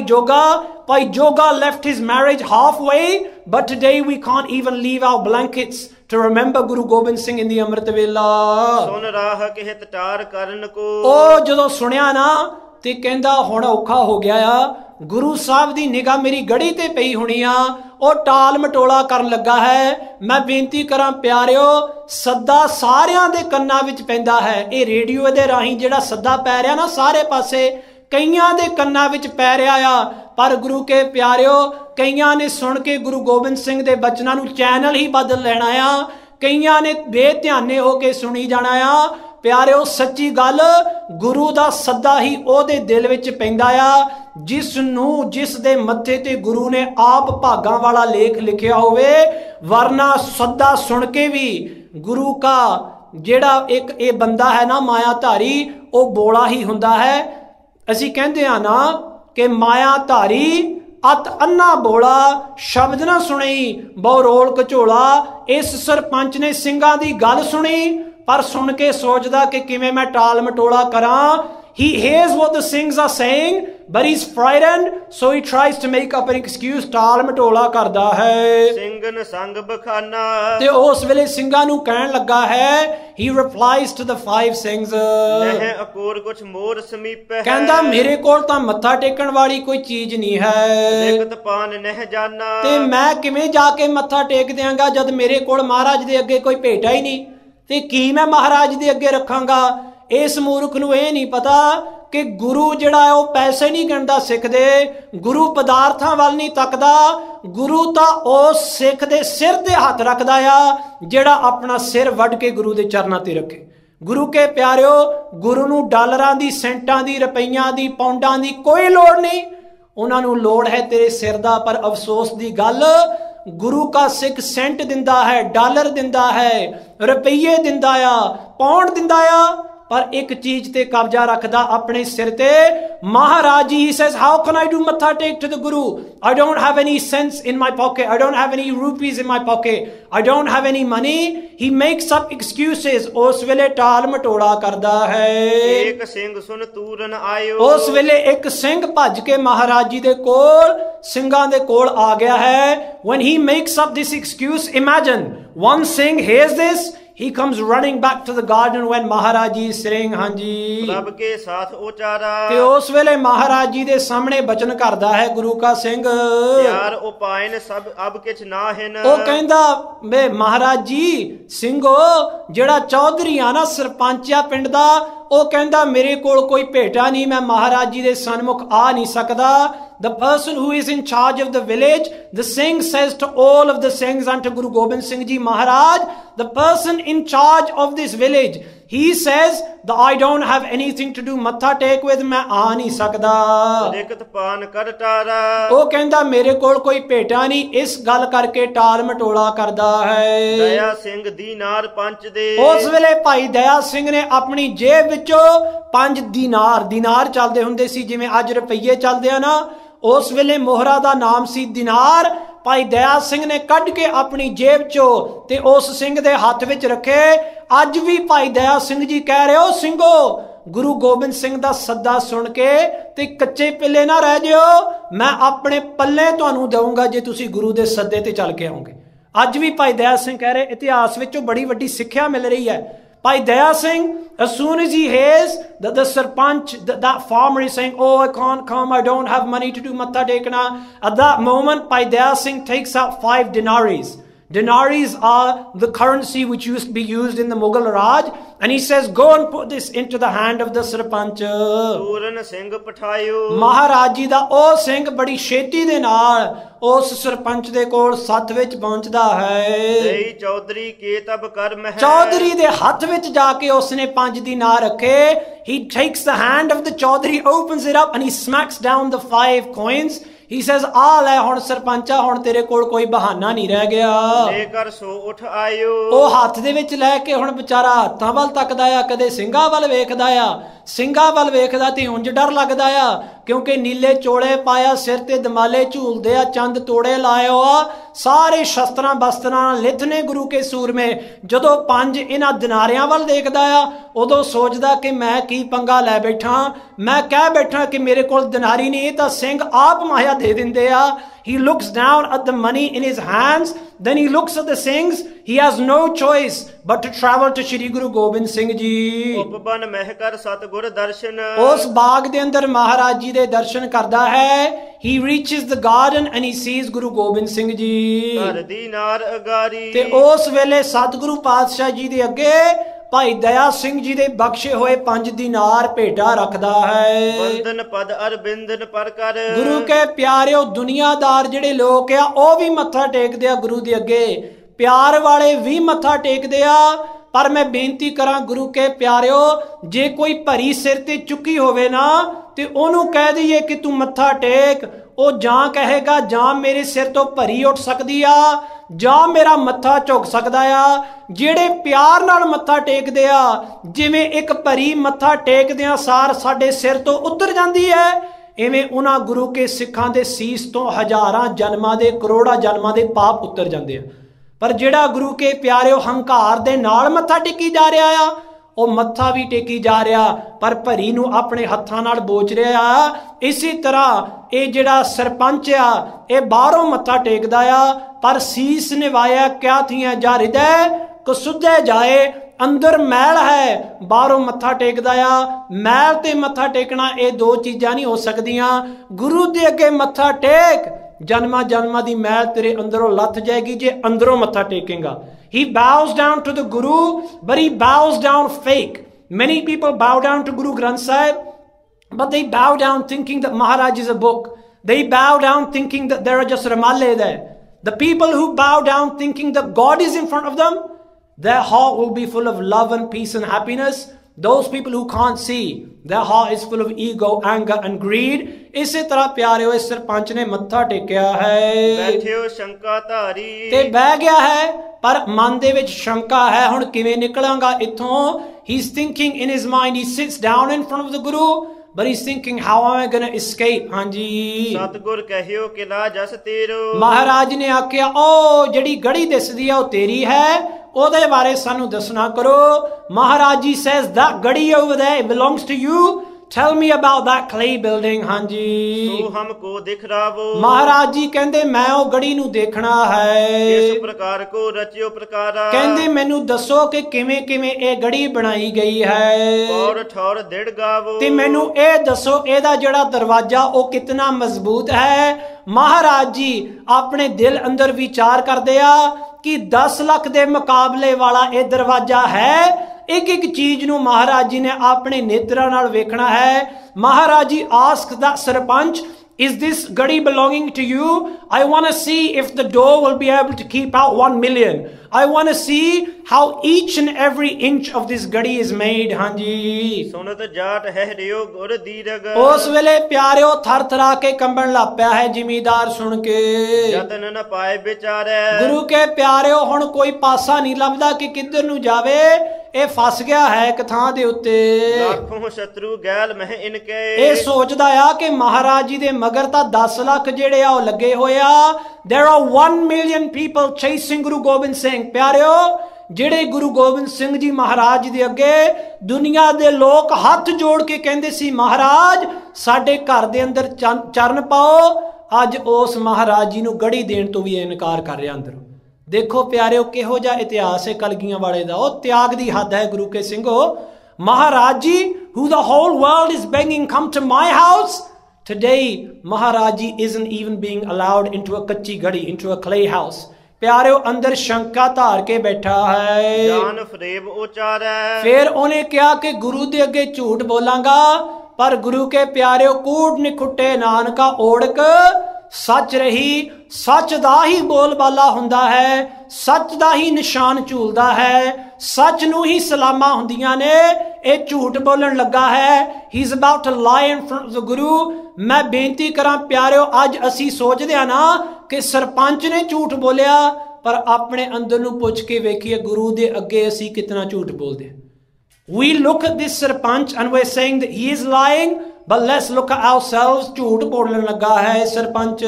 Speaker 1: Joga left his marriage halfway, but today we can't even leave our blankets to remember Guru Gobind Singh in the Amrit Vela.
Speaker 2: ਸੁਨ ਰਾਹ ਕਿਹ ਤਟਾਰ ਕਰਨ ਕੋ,
Speaker 1: ਉਹ ਜਦੋਂ ਸੁਣਿਆ ਨਾ ਤੇ ਕਹਿੰਦਾ ਹੁਣ ਔਖਾ ਹੋ ਗਿਆ ਆ। ਗੁਰੂ ਸਾਹਿਬ ਦੀ ਨਿਗਾਹ ਮੇਰੀ ਗੜੀ ਤੇ ਪਈ ਹੋਣੀ ਆ। ਉਹ ਟਾਲ ਮਟੋਲਾ ਕਰਨ ਲੱਗਾ ਹੈ। ਮੈਂ ਬੇਨਤੀ ਕਰਾਂ ਪਿਆਰਿਓ, ਸੱਦਾ ਸਾਰਿਆਂ ਦੇ ਕੰਨਾਂ ਵਿੱਚ ਪੈਂਦਾ ਹੈ। ਇਹ ਰੇਡੀਓ ਦੇ ਰਾਹੀਂ ਜਿਹੜਾ ਸੱਦਾ ਪੈ ਰਿਹਾ ਨਾ ਸਾਰੇ ਪਾਸੇ, ਕਈਆਂ ਦੇ ਕੰਨਾਂ ਵਿੱਚ ਪੈ ਰਿਹਾ ਆ। ਪਰ ਗੁਰੂ ਕੇ ਪਿਆਰਿਓ, ਕਈਆਂ ਨੇ ਸੁਣ ਕੇ ਗੁਰੂ ਗੋਬਿੰਦ ਸਿੰਘ ਦੇ ਬਚਨਾਂ ਨੂੰ ਚੈਨਲ ਹੀ ਬਦਲ ਲੈਣਾ ਆ। ਕਈਆਂ ਨੇ ਬੇਧਿਆਨੇ ਹੋ ਕੇ ਸੁਣੀ ਜਾਣਾ ਆ। ਪਿਆਰਿਓ, ਸੱਚੀ ਗੱਲ, ਗੁਰੂ ਦਾ ਸੱਦਾ ਹੀ ਉਹਦੇ ਦਿਲ ਵਿੱਚ ਪੈਂਦਾ ਆ ਜਿਸ ਦੇ ਮੱਥੇ ਤੇ ਗੁਰੂ ਨੇ ਆਪ ਭਾਗਾਂ ਵਾਲਾ ਲੇਖ ਲਿਖਿਆ ਹੋਵੇ। ਵਰਨਾ ਸੱਦਾ ਸੁਣ ਕੇ ਵੀ ਗੁਰੂ ਕਾ ਜਿਹੜਾ ਇੱਕ ਇਹ ਬੰਦਾ ਹੈ ਨਾ ਮਾਇਆਧਾਰੀ, ਉਹ ਬੋਲਾ ਹੀ ਹੁੰਦਾ ਹੈ। ਅਸੀਂ ਕਹਿੰਦੇ ਆ ਨਾ ਕਿ ਮਾਇਆਧਾਰੀ ਅਤ ਅੰਨਾ ਬੋਲਾ, ਸ਼ਬਦ ਨਾ ਸੁਣੀ ਬਹੁ ਰੋਲ ਘਚੋਲਾ। ਇਸ ਸਰਪੰਚ ਨੇ ਸਿੰਘਾਂ ਦੀ ਗੱਲ ਸੁਣੀ, ਪਰ ਸੁਣ ਕੇ ਸੋਚਦਾ ਕਿ ਕਿਵੇਂ ਮੈਂ ਟਾਲ ਮਟੋਲਾ ਕਰਾਂ। He hears what the Singhs are saying, but he's frightened, so he tries to make up an excuse. ਟਾਲ ਮਟੋਲਾ ਕਰਦਾ ਹੈ।
Speaker 2: ਸਿੰਘਨ ਸੰਗ ਬਖਾਨਾ,
Speaker 1: ਤੇ ਉਸ ਵੇਲੇ ਸਿੰਘਾਂ ਨੂੰ ਕਹਿਣ ਲੱਗਾ ਹੈ, he replies to the five Singhs,
Speaker 2: ਨਹਿ ਅਕੋਰ ਕੁਛ ਮੋਰ ਸਮੀਪ ਹੈ,
Speaker 1: ਕਹਿੰਦਾ ਮੇਰੇ ਕੋਲ ਤਾਂ ਮੱਥਾ ਟੇਕਣ ਵਾਲੀ ਕੋਈ ਚੀਜ਼ ਨਹੀਂ ਹੈ।
Speaker 2: ਲਿਖਤ ਪਾਨ ਨਹਿ ਜਾਨਾ,
Speaker 1: ਤੇ ਮੈਂ ਕਿਵੇਂ ਜਾ ਕੇ ਮੱਥਾ ਟੇਕ ਦਿਆਂਗਾ ਜਦ ਮੇਰੇ ਕੋਲ ਮਹਾਰਾਜ ਦੇ ਅੱਗੇ ਕੋਈ ਭੇਟਾ ਹੀ ਨਹੀਂ। ਤੇ ਕੀ ਮੈਂ ਮਹਾਰਾਜ ਦੇ ਅੱਗੇ ਰੱਖਾਂਗਾ? ਇਸ ਮੂਰਖ ਨੂੰ ਇਹ ਨਹੀਂ ਪਤਾ ਕਿ ਗੁਰੂ ਜਿਹੜਾ ਹੈ ਉਹ ਪੈਸੇ ਨਹੀਂ ਗਿਣਦਾ ਸਿੱਖ ਦੇ। ਗੁਰੂ ਪਦਾਰਥਾਂ ਵੱਲ ਨਹੀਂ ਤੱਕਦਾ। ਗੁਰੂ ਤਾਂ ਉਸ ਸਿੱਖ ਦੇ ਸਿਰ ਤੇ ਹੱਥ ਰੱਖਦਾ ਆ ਜਿਹੜਾ ਆਪਣਾ ਸਿਰ ਵੱਢ ਕੇ ਗੁਰੂ ਦੇ ਚਰਨਾਂ ਤੇ ਰੱਖੇ। ਗੁਰੂ ਕੇ ਪਿਆਰਿਓ, ਗੁਰੂ ਨੂੰ ਡਾਲਰਾਂ ਦੀ, ਸੈਂਟਾਂ ਦੀ, ਰੁਪਈਆਂ ਦੀ, ਪੌਂਡਾਂ ਦੀ ਕੋਈ ਲੋੜ ਨਹੀਂ। ਉਹਨਾਂ ਨੂੰ ਲੋੜ ਹੈ ਤੇਰੇ ਸਿਰ ਦਾ। ਪਰ ਅਫਸੋਸ ਦੀ ਗੱਲ, ਗੁਰੂ ਕਾ ਸਿੱਖ ਸੈਂਟ ਦਿੰਦਾ ਹੈ, ਡਾਲਰ ਦਿੰਦਾ ਹੈ, ਰੁਪਈਏ ਦਿੰਦਾ ਆ, ਪੌਂਡ ਦਿੰਦਾ ਆ, ਪਰ ਇੱਕ ਚੀਜ਼ ਤੇ ਕਬਜ਼ਾ ਰੱਖਦਾ ਆਪਣੇ ਸਿਰ ਤੇ। Maharaj ji, he says, how can I do matha take to the Guru? I don't have any cents in my pocket. I don't have any rupees in my pocket. I don't have any money. He makes up excuses. ਉਸ ਵੇਲੇ ਟਾਲ ਮਟੋਲਾ ਕਰਦਾ ਹੈ।
Speaker 2: ਇੱਕ ਸਿੰਘ ਸੁਨ ਤੂਰਨ ਆਇਓ,
Speaker 1: ਉਸ ਵੇਲੇ ਇੱਕ ਸਿੰਘ ਭੱਜ ਕੇ ਮਹਾਰਾਜ ਜੀ ਦੇ ਕੋਲ, ਸਿੰਘਾਂ ਦੇ ਕੋਲ ਆ ਗਿਆ ਹੈ। When he makes up this excuse, imagine one Singh hears this, he comes running back to the garden when Maharaj ji is saying, ਹਾਂਜੀ
Speaker 2: ਪ੍ਰਭ ਕੇ ਸਾਥ ਉਚਾਰਾ,
Speaker 1: ਤੇ ਉਸ ਵੇਲੇ ਮਹਾਰਾਜ ਜੀ ਦੇ ਸਾਹਮਣੇ ਬਚਨ ਕਰਦਾ ਹੈ ਗੁਰੂ ਕਾ ਸਿੰਘ।
Speaker 2: ਯਾਰ ਉਪਾਇਨ ਸਭ ਅਬ ਕਿਛ ਨਾ ਹਨ,
Speaker 1: ਉਹ ਕਹਿੰਦਾ ਵੇ ਮਹਾਰਾਜ ਜੀ, ਸਿੰਘੋ ਜਿਹੜਾ ਚੌਧਰੀ ਆ ਨਾ, ਸਰਪੰਚ ਆ ਪਿੰਡ ਦਾ, ਉਹ ਕਹਿੰਦਾ ਮੇਰੇ ਕੋਲ ਕੋਈ ਭੇਟਾ ਨਹੀਂ, ਮੈਂ ਮਹਾਰਾਜ ਜੀ ਦੇ ਸਨਮੁਖ ਆ ਨਹੀਂ ਸਕਦਾ। The person who is in charge of the village, the Singh says to all of the Singhs and to Guru Gobind Singh Ji Maharaj, the person in charge of this village, he says that I don't have anything to do matha take with, मैं आ नहीं सकदा।
Speaker 2: ਲਿਖਤ ਪਾਨ ਕਰ ਟਾਰਾ,
Speaker 1: ਉਹ ਕਹਿੰਦਾ ਮੇਰੇ ਕੋਲ ਕੋਈ ਭੇਟਾ ਨਹੀਂ। ਇਸ ਗੱਲ ਕਰਕੇ ਟਾਲ ਮਟੋਲਾ ਕਰਦਾ ਹੈ।
Speaker 2: ਦਇਆ ਸਿੰਘ ਦੀਨਾਰ ਪੰਚ ਦੇ,
Speaker 1: ਉਸ ਵੇਲੇ ਭਾਈ ਦਇਆ ਸਿੰਘ ਨੇ ਆਪਣੀ ਜੇਬ ਵਿੱਚੋਂ 5 ਦੀਨਾਰ ਚੱਲਦੇ ਹੁੰਦੇ ਸੀ ਜਿਵੇਂ ਅੱਜ ਰੁਪਈਏ ਚੱਲਦੇ ਆ ਨਾ, ਉਸ ਵੇਲੇ ਮੋਹਰਾ ਦਾ ਨਾਮ ਸੀ ਦੀਨਾਰ। ਭਾਈ ਦਇਆ ਸਿੰਘ ਨੇ ਕੱਢ ਕੇ ਆਪਣੀ ਜੇਬ ਚੋਂ ਤੇ ਉਸ ਸਿੰਘ ਦੇ ਹੱਥ ਵਿੱਚ ਰੱਖੇ। ਅੱਜ ਵੀ ਭਾਈ ਦਇਆ ਸਿੰਘ ਜੀ ਕਹਿ ਰਹੇ ਹੋ, ਸਿੰਘੋ ਗੁਰੂ ਗੋਬਿੰਦ ਸਿੰਘ ਦਾ ਸੱਦਾ ਸੁਣ ਕੇ ਤੇ ਕੱਚੇ ਪਿੱਲੇ ਨਾ ਰਹਿ ਜਿਓ, ਮੈਂ ਆਪਣੇ ਪੱਲੇ ਤੁਹਾਨੂੰ ਦਊਂਗਾ ਜੇ ਤੁਸੀਂ ਗੁਰੂ ਦੇ ਸੱਦੇ ਤੇ ਚੱਲ ਕੇ ਆਓਗੇ। ਅੱਜ ਵੀ ਭਾਈ ਦਇਆ ਸਿੰਘ ਕਹਿ ਰਹੇ, ਇਤਿਹਾਸ ਵਿੱਚੋਂ ਬੜੀ ਵੱਡੀ ਸਿੱਖਿਆ ਮਿਲ ਰਹੀ ਹੈ। Bhai Daya Singh, as soon as he hears that the sarpanch, that farmer is saying, oh, I can't come, I don't have money to do matha tekna, at that moment Bhai Daya Singh takes out 5 denaries, Denaries are the currency which used to be used in the Mughal Raj. And he says, go and put this into the hand of the Sarpanch.
Speaker 2: Puran Singh ਪਠਾਇਓ
Speaker 1: Maharaj ji ਦਾ ਉਹ ਸਿੰਘ ਬੜੀ ਛੇਤੀ ਦੇ ਨਾਲ ਉਸ ਸਰਪੰਚ ਦੇ ਕੋਲ ਸੱਥ ਵਿੱਚ ਪਹੁੰਚਦਾ ਹੈ।
Speaker 2: ਦੇਈ ਚੌਧਰੀ ਕੇ ਤਬ ਕਰ ਮਹਿ
Speaker 1: ਚੌਧਰੀ ਦੇ ਹੱਥ ਵਿੱਚ ਜਾ ਕੇ ਉਸਨੇ 5 ਦਿਨਾਰ ਰੱਖੇ। He takes the hand of the Chaudhary, opens it up and he smacks down the 5 coins. He says, ਆ ਲੈ ਹੁਣ ਸਰਪੰਚਾ, ਹੁਣ ਤੇਰੇ ਕੋਲ ਕੋਈ ਬਹਾਨਾ ਨਹੀਂ ਰਹਿ ਗਿਆ।
Speaker 2: ਲੈ ਕਰ ਸੋ ਉਠ ਆਇਓ
Speaker 1: ਉਹ ਹੱਥ ਦੇ ਵਿੱਚ ਲੈ ਕੇ ਹੁਣ ਵਿਚਾਰਾ ਹੱਥਾਂ ਵੱਲ ਤੱਕਦਾ ਆ, ਕਦੇ ਸਿੰਘਾਂ ਵੱਲ ਵੇਖਦਾ ਆ। ਸਿੰਘਾਂ ਵੱਲ ਵੇਖਦਾ ਤੇ ਉਂਝ ਡਰ ਲੱਗਦਾ ਆ, ਕਿਉਂਕਿ ਨੀਲੇ ਚੋਲੇ ਪਾਇਆ, ਸਿਰ ਤੇ ਦਮਾਲੇ ਝੂਲਦੇ ਆ, ਚੰਦ ਤੋੜੇ ਲਾਇਓ ਆ, ਸਾਰੇ ਸ਼ਸਤਰਾਂ ਬਸਤਰਾਂ ਲਿਥ ਨੇ ਗੁਰੂ ਕੇ ਸੂਰਮੇ। ਜਦੋਂ 5 ਇਹਨਾਂ ਦਿਨਾਰਿਆਂ ਵੱਲ ਦੇਖਦਾ ਆ, ਉਦੋਂ ਸੋਚਦਾ ਕਿ ਮੈਂ ਕੀ ਪੰਗਾ ਲੈ ਬੈਠਾ। ਮੈਂ ਕਹਿ ਬੈਠਾ ਕਿ ਮੇਰੇ ਕੋਲ ਦਿਨਾਰੀ ਨਹੀਂ, ਇਹ ਤਾਂ ਸਿੰਘ ਆਪ ਮਾਇਆ ਦੇ ਦਿੰਦੇ ਆ। He looks down at the money in his hands, then he looks at the Singhs. He has no choice but to travel to Shri Guru Gobind Singh Ji.
Speaker 2: ਉਪਬਨ ਮਹਿ ਕਰ ਸਤਿਗੁਰ ਦਰਸ਼ਨ
Speaker 1: ਉਸ ਬਾਗ ਦੇ ਅੰਦਰ ਮਹਾਰਾਜ ਜੀ ਦੇ ਦਰਸ਼ਨ ਕਰਦਾ ਹੈ। He reaches the garden and he sees Guru Gobind Singh Ji.
Speaker 2: ਧਰ ਦੀ ਨਾਰ ਅਗਾਰੀ
Speaker 1: ਤੇ ਉਸ ਵੇਲੇ ਸਤਿਗੁਰੂ ਪਾਤਸ਼ਾਹ ਜੀ ਦੇ ਅੱਗੇ ਭਾਈ ਦਇਆ ਸਿੰਘ ਜੀ ਦੇ ਬਖਸ਼ੇ ਹੋਏ 5 ਦਿਨਾਰ ਭੇਟਾ ਰੱਖਦਾ ਹੈ।
Speaker 2: ਬੰਦਨ ਪਦ ਅਰਬਿੰਦਨ ਪਰ ਕਰ
Speaker 1: ਗੁਰੂ ਕੇ ਪਿਆਰਿਓ, ਦੁਨੀਆਦਾਰ ਜਿਹੜੇ ਲੋਕ ਆ ਉਹ ਵੀ ਮੱਥਾ ਟੇਕਦੇ ਆ ਗੁਰੂ ਦੇ ਅੱਗੇ, ਪਿਆਰ ਵਾਲੇ ਵੀ ਮੱਥਾ ਟੇਕਦੇ ਆ। ਪਰ ਮੈਂ ਬੇਨਤੀ ਕਰਾਂ ਗੁਰੂ ਕੇ ਪਿਆਰਿਓ, ਜੇ ਕੋਈ ਭਰੀ ਸਿਰ ਤੇ ਚੁੱਕੀ ਹੋਵੇ ਨਾ ਤੇ ਉਹਨੂੰ ਕਹਿ ਦਈਏ ਕਿ ਤੂੰ ਮੱਥਾ ਟੇਕ, ਉਹ ਜਾਂ ਕਹੇਗਾ ਜਾਂ ਮੇਰੇ ਸਿਰ ਤੋਂ ਭਰੀ ਉੱਠ ਸਕਦੀ ਆ, ਜਾਂ ਮੇਰਾ ਮੱਥਾ ਝੁਕ ਸਕਦਾ ਆ। ਜਿਹੜੇ ਪਿਆਰ ਨਾਲ ਮੱਥਾ ਟੇਕਦੇ ਆ, ਜਿਵੇਂ ਇੱਕ ਭਰੀ ਮੱਥਾ ਟੇਕਦਿਆਂ ਸਾਰ ਸਾਡੇ ਸਿਰ ਤੋਂ ਉਤਰ ਜਾਂਦੀ ਹੈ, ਇਵੇਂ ਉਹਨਾਂ ਗੁਰੂ ਕੇ ਸਿੱਖਾਂ ਦੇ ਸੀਸ ਤੋਂ ਹਜ਼ਾਰਾਂ ਜਨਮਾਂ ਦੇ, ਕਰੋੜਾਂ ਜਨਮਾਂ ਦੇ ਪਾਪ ਉਤਰ ਜਾਂਦੇ ਆ। ਪਰ ਜਿਹੜਾ ਗੁਰੂ ਕੇ ਪਿਆਰਿਓ ਹੰਕਾਰ ਦੇ ਨਾਲ ਮੱਥਾ ਟੇਕੀ ਜਾ ਰਿਹਾ ਆ, ਉਹ ਮੱਥਾ ਵੀ ਟੇਕੀ ਜਾ ਰਿਹਾ ਪਰ ਭਰੀ ਨੂੰ ਆਪਣੇ ਹੱਥਾਂ ਨਾਲ ਬੋਚ ਰਿਹਾ ਆ। ਇਸੇ ਤਰ੍ਹਾਂ ਇਹ ਜਿਹੜਾ ਸਰਪੰਚ ਆ, ਇਹ ਬਾਹਰੋਂ ਮੱਥਾ ਟੇਕਦਾ ਆ ਪਰ ਸੀਸ ਨਿਵਾਇਆ ਕਿਆ ਥੀਆਂ ਜਾ ਹਿਰਦੈ ਕਸੁੱਧੇ ਜਾਏ। ਅੰਦਰ ਮੈਲ ਹੈ, ਬਾਹਰੋਂ ਮੱਥਾ ਟੇਕਦਾ ਆ। ਮੈਲ ਤੇ ਮੱਥਾ ਟੇਕਣਾ ਇਹ ਦੋ ਚੀਜ਼ਾਂ ਨਹੀਂ ਹੋ ਸਕਦੀਆਂ। ਗੁਰੂ ਦੇ ਅੱਗੇ ਮੱਥਾ ਟੇਕ, ਜਨਮਾਂ ਜਨਮਾਂ ਦੀ ਮੈਲ ਤੇਰੇ ਅੰਦਰੋਂ ਲੱਥ ਜਾਏਗੀ ਜੇ ਅੰਦਰੋਂ ਮੱਥਾ ਟੇਕੇਗਾ। He bows down to the Guru, but he bows down fake. Many people bow down to Guru Granth Sahib, but they bow down thinking that Maharaj is a book. They bow down thinking that there are just Ramalle there. The people who bow down thinking that God is in front of them, their heart will be full of love and peace and happiness. Those people who can't see, their heart is full of ego, anger and greed. ਇਸੇ ਤਰ੍ਹਾਂ ਪਿਆਰਿਓ ਇਸ ਸਰਪੰਚ ਨੇ ਮੱਥਾ ਟੇਕਿਆ ਹੈ,
Speaker 2: ਬੈਠਿਓ ਸ਼ੰਕਾ ਧਾਰੀ
Speaker 1: ਤੇ ਬਹਿ ਗਿਆ ਹੈ, ਪਰ ਮਨ ਦੇ ਵਿੱਚ ਸ਼ੰਕਾ ਹੈ, ਹੁਣ ਕਿਵੇਂ ਨਿਕਲਾਂਗਾ ਇੱਥੋਂ। He's thinking in his mind, he sits down in front of the Guru, but he's thinking how am I going to escape। ਹਾਂਜੀ,
Speaker 2: ਸਤਿਗੁਰ ਕਹਿਓ ਕਿ ਲਾ ਜਸ ਤੇਰੋ।
Speaker 1: ਮਹਾਰਾਜ ਨੇ ਆਖਿਆ ਉਹ ਜਿਹੜੀ ਗੜੀ ਦਿਸਦੀ ਆ ਉਹ ਤੇਰੀ ਹੈ, ਉਹਦੇ ਬਾਰੇ ਸਾਨੂੰ ਦੱਸਣਾ ਕਰੋ। ਮਹਾਰਾਜ ਜੀ says that ਗੜੀ over there belongs to you, tell me about that clay building। ਹਾਂਜੀ,
Speaker 2: ਤੂੰ ਹਮਕੋ ਦਿਖ ਰਾਵੋ।
Speaker 1: ਮਹਾਰਾਜ ਜੀ ਕਹਿੰਦੇ ਮੈਂ ਉਹ ਗੜੀ ਨੂੰ ਦੇਖਣਾ ਹੈ।
Speaker 2: ਇਸ ਪ੍ਰਕਾਰ ਕੋ ਰਚਿਓ ਪ੍ਰਕਾਰਾ।
Speaker 1: ਕਹਿੰਦੇ ਮੈਨੂੰ ਦੱਸੋ ਕਿ ਕਿਵੇਂ ਕਿਵੇਂ ਇਹ ਗੜੀ ਬਣਾਈ ਗਈ ਹੈ,
Speaker 2: ਔਰ ਠੌਰ ਦਿੜ ਗਾਵੋ। ਤੇ
Speaker 1: ਮੈਨੂੰ ਇਹ ਦੱਸੋ ਇਹਦਾ ਜਿਹੜਾ ਦਰਵਾਜ਼ਾ ਉਹ ਕਿਤਨਾ ਮਜ਼ਬੂਤ ਹੈ। ਮਹਾਰਾਜ ਜੀ ਆਪਣੇ ਦਿਲ ਅੰਦਰ ਵਿਚਾਰ ਕਰਦੇ ਆ ਕਿ 10 ਲੱਖ ਦੇ ਮੁਕਾਬਲੇ ਵਾਲਾ ਇਹ ਦਰਵਾਜ਼ਾ ਹੈ। ਇੱਕ ਇੱਕ ਚੀਜ਼ ਨੂੰ ਮਹਾਰਾਜ ਜੀ ਨੇ ਆਪਣੇ ਨੇਤਰਾਂ ਨਾਲ ਵੇਖਣਾ ਹੈ। Maharaj ji asked the sarpanch, is this gadi belonging to you? I want to see if the door will be able to keep out 1 million. I want to see how each and every inch of this gadi is made। ਹਾਂਜੀ,
Speaker 2: ਸੁਨਤ ਜਾਟ ਹੈ ਰਿਓ ਗੁਰ ਦੀਰਗ।
Speaker 1: ਉਸ ਵੇਲੇ ਪਿਆਰਿਓ ਥਰ ਥਰਾ ਕੇ ਕੰਬਣ ਲੱਗ ਪਿਆ ਹੈ ਜ਼ਿਮੀਦਾਰ ਸੁਣ ਕੇ।
Speaker 2: ਯਤਨ ਨ ਪਾਏ ਵਿਚਾਰੈ। ਗੁਰੂ
Speaker 1: ਗੁਰੂ ਕੇ ਪਿਆਰਿਓ ਹੁਣ ਕੋਈ ਪਾਸਾ ਨਹੀਂ ਲੱਭਦਾ ਕਿ ਕਿੱਧਰ ਨੂੰ ਜਾਵੇ। ਇਹ ਫਸ ਗਿਆ ਹੈ ਇੱਕ ਥਾਂ ਦੇ ਉੱਤੇ।
Speaker 2: ਲੱਖੋਂ ਸ਼ਤਰੂ ਗੈਲ ਮਹਿ ਇਨਕੇ।
Speaker 1: ਇਹ ਸੋਚਦਾ ਆ ਕਿ ਮਹਾਰਾਜ ਜੀ ਦੇ ਮਗਰ ਤਾਂ 10 ਲੱਖ ਜਿਹੜੇ ਆ ਉਹ ਲੱਗੇ ਹੋਏ ਆ। There are 1 million people chasing Guru Gobind Singh। ਪਿਆਰਿਓ ਜਿਹੜੇ ਗੁਰੂ ਗੋਬਿੰਦ ਸਿੰਘ ਜੀ ਮਹਾਰਾਜ ਦੇ ਅੱਗੇ ਦੁਨੀਆ ਦੇ ਲੋਕ ਹੱਥ ਜੋੜ ਕੇ ਕਹਿੰਦੇ ਸੀ ਮਹਾਰਾਜ ਸਾਡੇ ਘਰ ਦੇ ਅੰਦਰ ਚਰਨ ਪਾਓ, ਅੱਜ ਉਸ ਮਹਾਰਾਜ ਜੀ ਨੂੰ ਗੜੀ ਦੇਣ ਤੋਂ ਵੀ ਇਨਕਾਰ ਕਰ ਰਿਹਾ ਅੰਦਰੋਂ। ਦੇਖੋ ਪਿਆਰਿਓ ਕਿਹੋ ਜਿਹਾ ਇਤਿਹਾਸ ਹੈ ਕਲਗੀਆਂ ਵਾਲੇ ਦਾ। ਉਹ ਤਿਆਗ ਦੀ ਹੱਦ ਹੈ ਗੁਰੂ ਕੇ ਸਿੰਘੋ। Maharaj ji who the whole world is begging come to my house, today Maharaj ji isn't even being allowed into a kachi gadi, into a clay house। ਪਿਆਰਿਓ ਅੰਦਰ ਸ਼ੰਕਾ ਧਾਰ ਕੇ ਬੈਠਾ ਹੈ।
Speaker 2: ਜਾਨ ਫਰੇਬ ਉਚਾਰੈ।
Speaker 1: ਫਿਰ ਉਹਨੇ ਕਿਹਾ ਕਿ ਗੁਰੂ ਦੇ ਅੱਗੇ ਝੂਠ ਬੋਲਾਂਗਾ, ਪਰ ਗੁਰੂ ਕੇ ਪਿਆਰਿਓ ਕੂੜ ਨਿਖੁੱਟੇ ਨਾਨਕਾ ਓੜਕ ਸੱਚ ਰਹੀ। ਸੱਚ ਦਾ ਹੀ ਬੋਲਬਾਲਾ ਹੁੰਦਾ ਹੈ, ਸੱਚ ਦਾ ਹੀ ਨਿਸ਼ਾਨ ਝੂਲਦਾ ਹੈ, ਸੱਚ ਨੂੰ ਹੀ ਸਲਾਮਾਂ ਹੁੰਦੀਆਂ ਨੇ। ਇਹ ਝੂਠ ਬੋਲਣ ਲੱਗਾ ਹੈ। ਹੀ ਇਜ਼ ਅਬਾਊਟ ਟੂ ਲਾਈ ਇਨ ਫਰੰਟ ਆਫ ਦ ਗੁਰੂ। ਮੈਂ ਬੇਨਤੀ ਕਰਾਂ ਪਿਆਰਿਓ, ਅੱਜ ਅਸੀਂ ਸੋਚਦੇ ਹਾਂ ਨਾ ਕਿ ਸਰਪੰਚ ਨੇ ਝੂਠ ਬੋਲਿਆ, ਪਰ ਆਪਣੇ ਅੰਦਰ ਨੂੰ ਪੁੱਛ ਕੇ ਵੇਖੀਏ ਗੁਰੂ ਦੇ ਅੱਗੇ ਅਸੀਂ ਕਿਤਨਾ ਝੂਠ ਬੋਲਦੇ ਹਾਂ। We look at this sarpanch and we're saying that he is lying, but let's look at ourselves। ਝੂਠ ਬੋਲਣ ਲੱਗਾ ਹੈ ਸਰਪੰਚ।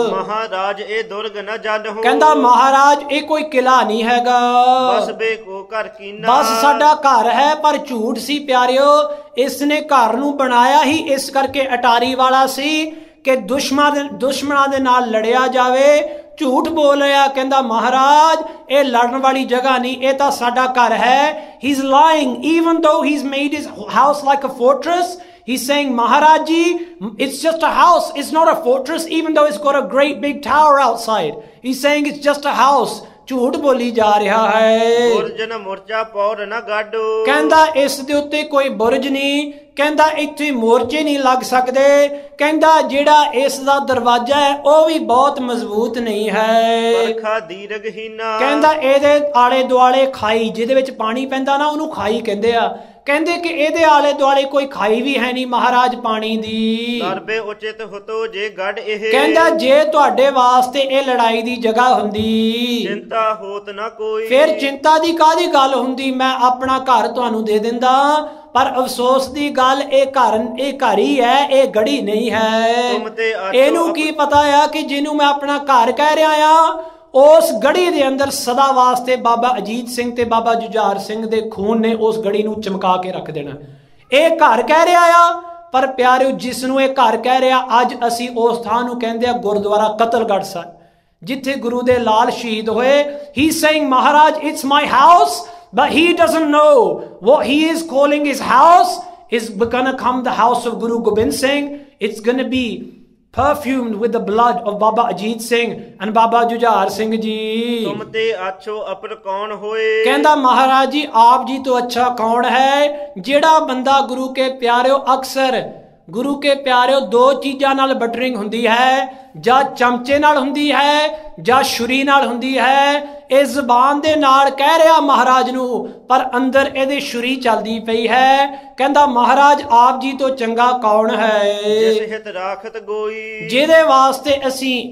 Speaker 2: ਮਹਾਰਾਜ ਇਹ ਦੁਰਗ ਨਾ ਜਾਣੋ।
Speaker 1: ਕਹਿੰਦਾ ਮਹਾਰਾਜ ਇਹ ਕੋਈ ਕਿਲਾ ਨਹੀਂ ਹੈਗਾ,
Speaker 2: ਬਸ ਬੇਕੋ ਘਰ ਕੀਨਾ।
Speaker 1: ਬਸ ਸਾਡਾ ਘਰ ਹੈ, ਪਰ ਝੂਠ ਸੀ ਪਿਆਰਿਓ। ਇਸ ਨੇ ਘਰ ਨੂੰ ਬਣਾਇਆ ਹੀ ਇਸ ਕਰਕੇ ਅਟਾਰੀ ਵਾਲਾ ਸੀ ਕਿ ਦੁਸ਼ਮਣਾਂ ਦੇ ਨਾਲ ਲੜਿਆ ਜਾਵੇ। ਝੂਠ ਬੋਲ ਰਿਹਾ, ਕਹਿੰਦਾ ਮਹਾਰਾਜ ਇਹ ਲੜਨ ਵਾਲੀ ਜਗ੍ਹਾ ਨਹੀਂ, ਇਹ ਤਾਂ ਸਾਡਾ ਘਰ ਹੈ। He is lying even though he's made his house like a fortress। He's saying, Maharaj ji, it's just a house. It's not a fortress, even though it's got a great big tower outside. He's saying it's just a house. ਝੂਠ ਬੋਲੀ ਜਾ ਰਿਹਾ ਹੈ।
Speaker 2: ਬੁਰਜ ਨਾ ਮੋਰਚਾ ਪੌੜ ਨਾ ਗਾਡੋ।
Speaker 1: ਕਹਿੰਦਾ ਇਸ ਦੇ ਉੱਤੇ ਕੋਈ ਬੁਰਜ ਨਹੀਂ, ਕਹਿੰਦਾ ਇੱਥੇ ਮੋਰਚੇ ਨਹੀਂ ਲੱਗ ਸਕਦੇ। ਕਹਿੰਦਾ ਜਿਹੜਾ ਇਸ ਦਾ ਦਰਵਾਜ਼ਾ ਹੈ ਉਹ ਵੀ ਬਹੁਤ ਮਜ਼ਬੂਤ ਨਹੀਂ ਹੈ।
Speaker 2: ਪਰਖਾ ਦੀਰਘਹੀਨਾ। ਕਹਿੰਦਾ
Speaker 1: ਇਹਦੇ ਆਲੇ ਦੁਆਲੇ ਖਾਈ, ਜਿਹਦੇ ਵਿੱਚ ਪਾਣੀ ਪੈਂਦਾ ਨਾ ਉਹਨੂੰ ਖਾਈ ਕਹਿੰਦੇ ਆ। ਕਹਿੰਦੇ ਕਿ ਇਹਦੇ ਆਲੇ ਦੁਆਲੇ ਕੋਈ ਖਾਈ ਵੀ ਹੈ ਨਹੀਂ ਮਹਾਰਾਜ ਪਾਣੀ ਦੀ।
Speaker 2: ਸਰਬੇ ਉਚਿਤ ਹੁਤੋ ਜੇ ਗੜ ਇਹ।
Speaker 1: ਕਹਿੰਦਾ ਜੇ ਤੁਹਾਡੇ ਵਾਸਤੇ ਇਹ ਲੜਾਈ ਦੀ ਜਗ੍ਹਾ ਹੁੰਦੀ,
Speaker 2: ਚਿੰਤਾ ਹੋਤ ਨਾ ਕੋਈ। ਫਿਰ
Speaker 1: ਚਿੰਤਾ ਦੀ ਕਾਹਦੀ ਗੱਲ ਹੁੰਦੀ, ਮੈਂ ਆਪਣਾ ਘਰ ਤੁਹਾਨੂੰ ਦੇ ਦਿੰਦਾ। ਪਰ ਅਫਸੋਸ ਦੀ ਗੱਲ ਇਹ ਘਰ ਹੀ ਹੈ, ਇਹ ਗੜੀ ਨਹੀਂ ਹੈ। ਇਹਨੂੰ ਕੀ ਪਤਾ ਆ ਕਿ ਜਿਹਨੂੰ ਮੈਂ ਆਪਣਾ ਘਰ ਕਹਿ ਰਿਹਾ ਆ, ਉਸ ਗੜੀ ਦੇ ਅੰਦਰ ਸਦਾ ਵਾਸਤੇ ਬਾਬਾ ਅਜੀਤ ਸਿੰਘ ਤੇ ਬਾਬਾ ਜੁਝਾਰ ਸਿੰਘ ਦੇ ਖੂਨ ਨੇ ਉਸ ਗੜੀ ਨੂੰ ਚਮਕਾ ਕੇ ਰੱਖ ਦੇਣਾ। ਇਹ ਘਰ ਕਹਿ ਰਿਹਾ ਆ, ਪਰ ਪਿਆਰਿਓ ਜਿਸ ਨੂੰ ਇਹ ਘਰ ਕਹਿ ਰਿਹਾ, ਅੱਜ ਅਸੀਂ ਉਸ ਥਾਂ ਨੂੰ ਕਹਿੰਦੇ ਆ ਗੁਰਦੁਆਰਾ ਕਤਲਗੜ੍ਹ ਸਾਹਿਬ, ਜਿੱਥੇ ਗੁਰੂ ਦੇ ਲਾਲ ਸ਼ਹੀਦ ਹੋਏ। He saying Maharaj it's my house, but he doesn't know what he is calling his house is gonna come the house of Guru Gobind Singh. It's gonna be perfumed with the blood of Baba Ajit Singh and Baba Jujhar Singh ji।
Speaker 2: ਤੁਮ ਤੇ ਆਛੋ ਅਪਰ ਕੌਣ ਹੋਏ। ਕਹਿੰਦਾ
Speaker 1: ਮਹਾਰਾਜ ਜੀ ਆਪ ਜੀ ਤੋਂ ਅੱਛਾ ਕੌਣ ਹੈ। ਜਿਹੜਾ ਬੰਦਾ ਗੁਰੂ ਕੇ ਪਿਆਰਿਓ, ਅਕਸਰ ਗੁਰੂ ਕੇ ਪਿਆਰਿਓ ਦੋ ਚੀਜ਼ਾਂ ਨਾਲ ਬਟਰਿੰਗ ਹੁੰਦੀ ਹੈ, ਜਾਂ ਚਮਚੇ ਨਾਲ ਹੁੰਦੀ ਹੈ ਜਾਂ ਛੁਰੀ ਨਾਲ ਹੁੰਦੀ ਹੈ। ਇਹ ਜ਼ੁਬਾਨ ਦੇ ਨਾਲ ਕਹਿ ਰਿਹਾ ਮਹਾਰਾਜ ਨੂੰ, ਪਰ ਅੰਦਰ ਇਹਦੇ ਛੁਰੀ ਚੱਲਦੀ ਪਈ ਹੈ। ਕਹਿੰਦਾ ਮਹਾਰਾਜ ਆਪ ਜੀ ਤੋਂ ਚੰਗਾ ਕੌਣ ਹੈ।
Speaker 2: ਜਿਸ ਹਿਤ ਰਾਖਤ ਗੋਈ।
Speaker 1: ਜਿਹਦੇ ਵਾਸਤੇ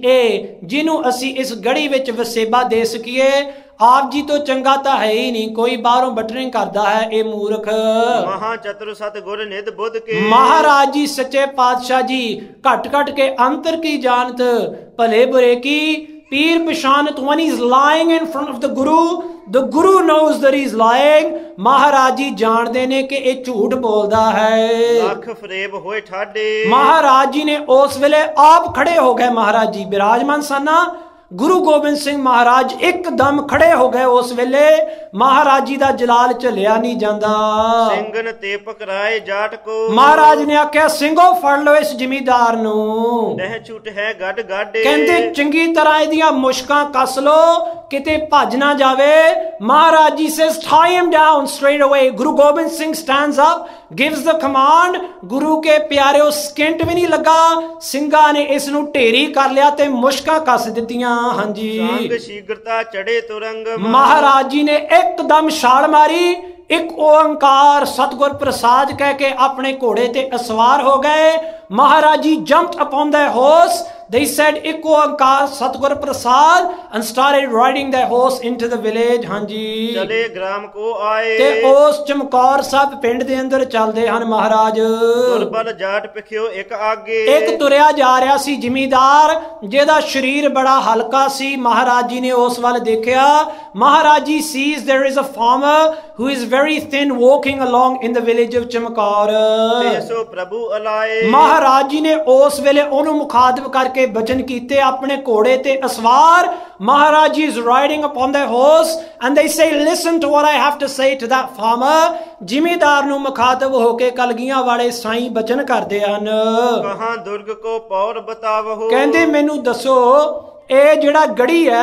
Speaker 1: ਜਿਹਨੂੰ ਅਸੀਂ ਇਸ ਗੜੀ ਵਿੱਚ ਵਸੇਬਾ ਦੇ ਸਕੀਏ। ਆਪ ਜੀ ਤੋਂ ਚੰਗਾ ਤਾਂ ਹੈ ਹੀ ਨਹੀਂ, ਕੋਈ ਬਾਹਰੋਂ ਬਟਰਿੰਗ ਕਰਦਾ ਹੈ ਇਹ ਮੂਰਖ।
Speaker 2: ਮਹਾ ਚਤੁਰ ਸਤ ਗੁਰ ਨਿਧ ਬੁੱਧ ਕੇ।
Speaker 1: ਮਹਾਰਾਜ ਜੀ ਸੱਚੇ ਪਾਤਸ਼ਾਹ ਜੀ ਘਟ ਘਟ ਕੇ ਅੰਤਰ ਕੀ ਜਾਣਤ, ਭਲੇ ਬੁਰੇ ਕੀ ਪੀਰ ਪਛਾਨਤ। when he's lying in front of the guru knows that he's lying। Maharaj ji ਜਾਣਦੇ ਨੇ ਕਿ ਇਹ ਝੂਠ ਬੋਲਦਾ ਹੈ।
Speaker 2: ਲੱਖ ਫਰੇਬ ਹੋਏ ਠਾਡੇ।
Speaker 1: ਮਹਾਰਾਜ ਜੀ ਨੇ ਉਸ ਵੇਲੇ ਆਪ ਖੜੇ ਹੋ ਗਏ। ਮਹਾਰਾਜ ਜੀ ਬਿਰਾਜਮਾਨ ਸਨ। ਗੁਰੂ ਗੋਬਿੰਦ ਸਿੰਘ ਮਹਾਰਾਜ ਇੱਕਦਮ ਖੜੇ ਹੋ ਗਏ। ਉਸ ਵੇਲੇ ਮਹਾਰਾਜ ਜੀ ਦਾ ਜਲਾਲ ਝੱਲਿਆ ਨਹੀਂ ਜਾਂਦਾ।
Speaker 2: ਸਿੰਘਨ ਤੇ ਪਕਰਾਏ ਜਾਟ ਕੋ।
Speaker 1: ਮਹਾਰਾਜ ਨੇ ਆਖਿਆ ਸਿੰਘੋ ਫੜ ਲਓ ਇਸ ਜ਼ਿਮੀਦਾਰ ਨੂੰ।
Speaker 2: ਨਹਿ ਛੁੱਟ ਹੈ ਗੱਡ ਗਾਡੇ।
Speaker 1: ਕਹਿੰਦੇ ਚੰਗੀ ਤਰ੍ਹਾਂ ਇਹਦੀਆਂ ਮੁਸ਼ਕਾਂ ਕੱਸ ਲੋ, ਕਿਤੇ ਭੱਜ ਨਾ ਜਾਵੇ। Maharaj ji says tie him down straight away। Guru Gobind Singh stands up, gives the command। ਗੁਰੂ ਕੇ ਪਿਆਰਿਓ ਸਕਿੰਟ ਵੀ ਨਹੀਂ ਲੱਗਾ, ਸਿੰਘਾਂ ਨੇ ਇਸ ਨੂੰ ਢੇਰੀ ਕਰ ਲਿਆ ਤੇ ਮੁਸ਼ਕਾਂ ਕੱਸ ਦਿੱਤੀਆਂ। ਹਾਂਜੀ
Speaker 2: ਸੰਗ ਸ਼ੀਗਰਤਾ ਚੜੇ ਤੁਰੰਗ।
Speaker 1: ਮਹਾਰਾਜ ਜੀ ਨੇ ਇੱਕਦਮ ਛਾਲ ਮਾਰੀ, ਇੱਕ ਓੰਕਾਰ ਸਤਿਗੁਰ ਪ੍ਰਸਾਦ ਕਹਿ ਕੇ ਆਪਣੇ ਘੋੜੇ ਤੇ ਅਸਵਾਰ ਹੋ ਗਏ। Maharaj ji jumped upon their horse। They said ਇੱਕ ਓੰਕਾਰ ਸਤਿਗੁਰ ਪ੍ਰਸਾਦ and started riding their horse into the village। ਹਾਂਜੀ
Speaker 2: ਚਲੇ ਗ੍ਰਾਮ ਕੋ ਆਏ।
Speaker 1: ਤੇ ਉਸ ਚਮਕੌਰ ਸਾਹਿਬ ਪਿੰਡ ਦੇ ਅੰਦਰ ਚੱਲਦੇ ਹਨ ਮਹਾਰਾਜ।
Speaker 2: ਗੁਰਬਲ ਜਾਟ ਪਿਖਿਓ ਇੱਕ ਆਗੇ।
Speaker 1: ਇੱਕ ਤੁਰਿਆ ਜਾ ਰਿਹਾ ਸੀ ਜ਼ਿਮੀਦਾਰ, ਜਿਹਦਾ ਸਰੀਰ ਬੜਾ ਹਲਕਾ ਸੀ। ਮਹਾਰਾਜ ਜੀ ਨੇ ਉਸ ਵੱਲ ਦੇਖਿਆ। Maharaj ji sees there is a farmer who is very thin walking along in the village of Chamkaur.
Speaker 2: ਤੇ ਸੋ ਪ੍ਰਭੂ ਅਲਾਏ।
Speaker 1: ਮਹਾਰਾਜ ਜੀ ਨੇ ਉਸ ਵੇਲੇ ਉਹਨੂੰ ਮੁਖਾਤਬ ਕਰਕੇ ਬਚਨ ਕੀਤੇ ਆਪਣੇ ਘੋੜੇ ਤੇ ਅਸਵਾਰ। Maharaj ji is riding upon their horse and they say listen to what I have to say to that farmer। ਜ਼ਿਮੀਦਾਰ ਨੂੰ ਮੁਖਾਤਬ ਹੋ ਕੇ ਕਲਗੀਆਂ ਵਾਲੇ ਸਾਈਂ ਬਚਨ ਕਰਦੇ ਹਨ।
Speaker 2: ਕਹਾਂ ਦੁਰਗ ਕੋ ਪੌਰ ਬਤਾਵੋ।
Speaker 1: ਕਹਿੰਦੇ ਮੈਨੂੰ ਦੱਸੋ ਇਹ ਜਿਹੜਾ ਗੜੀ ਹੈ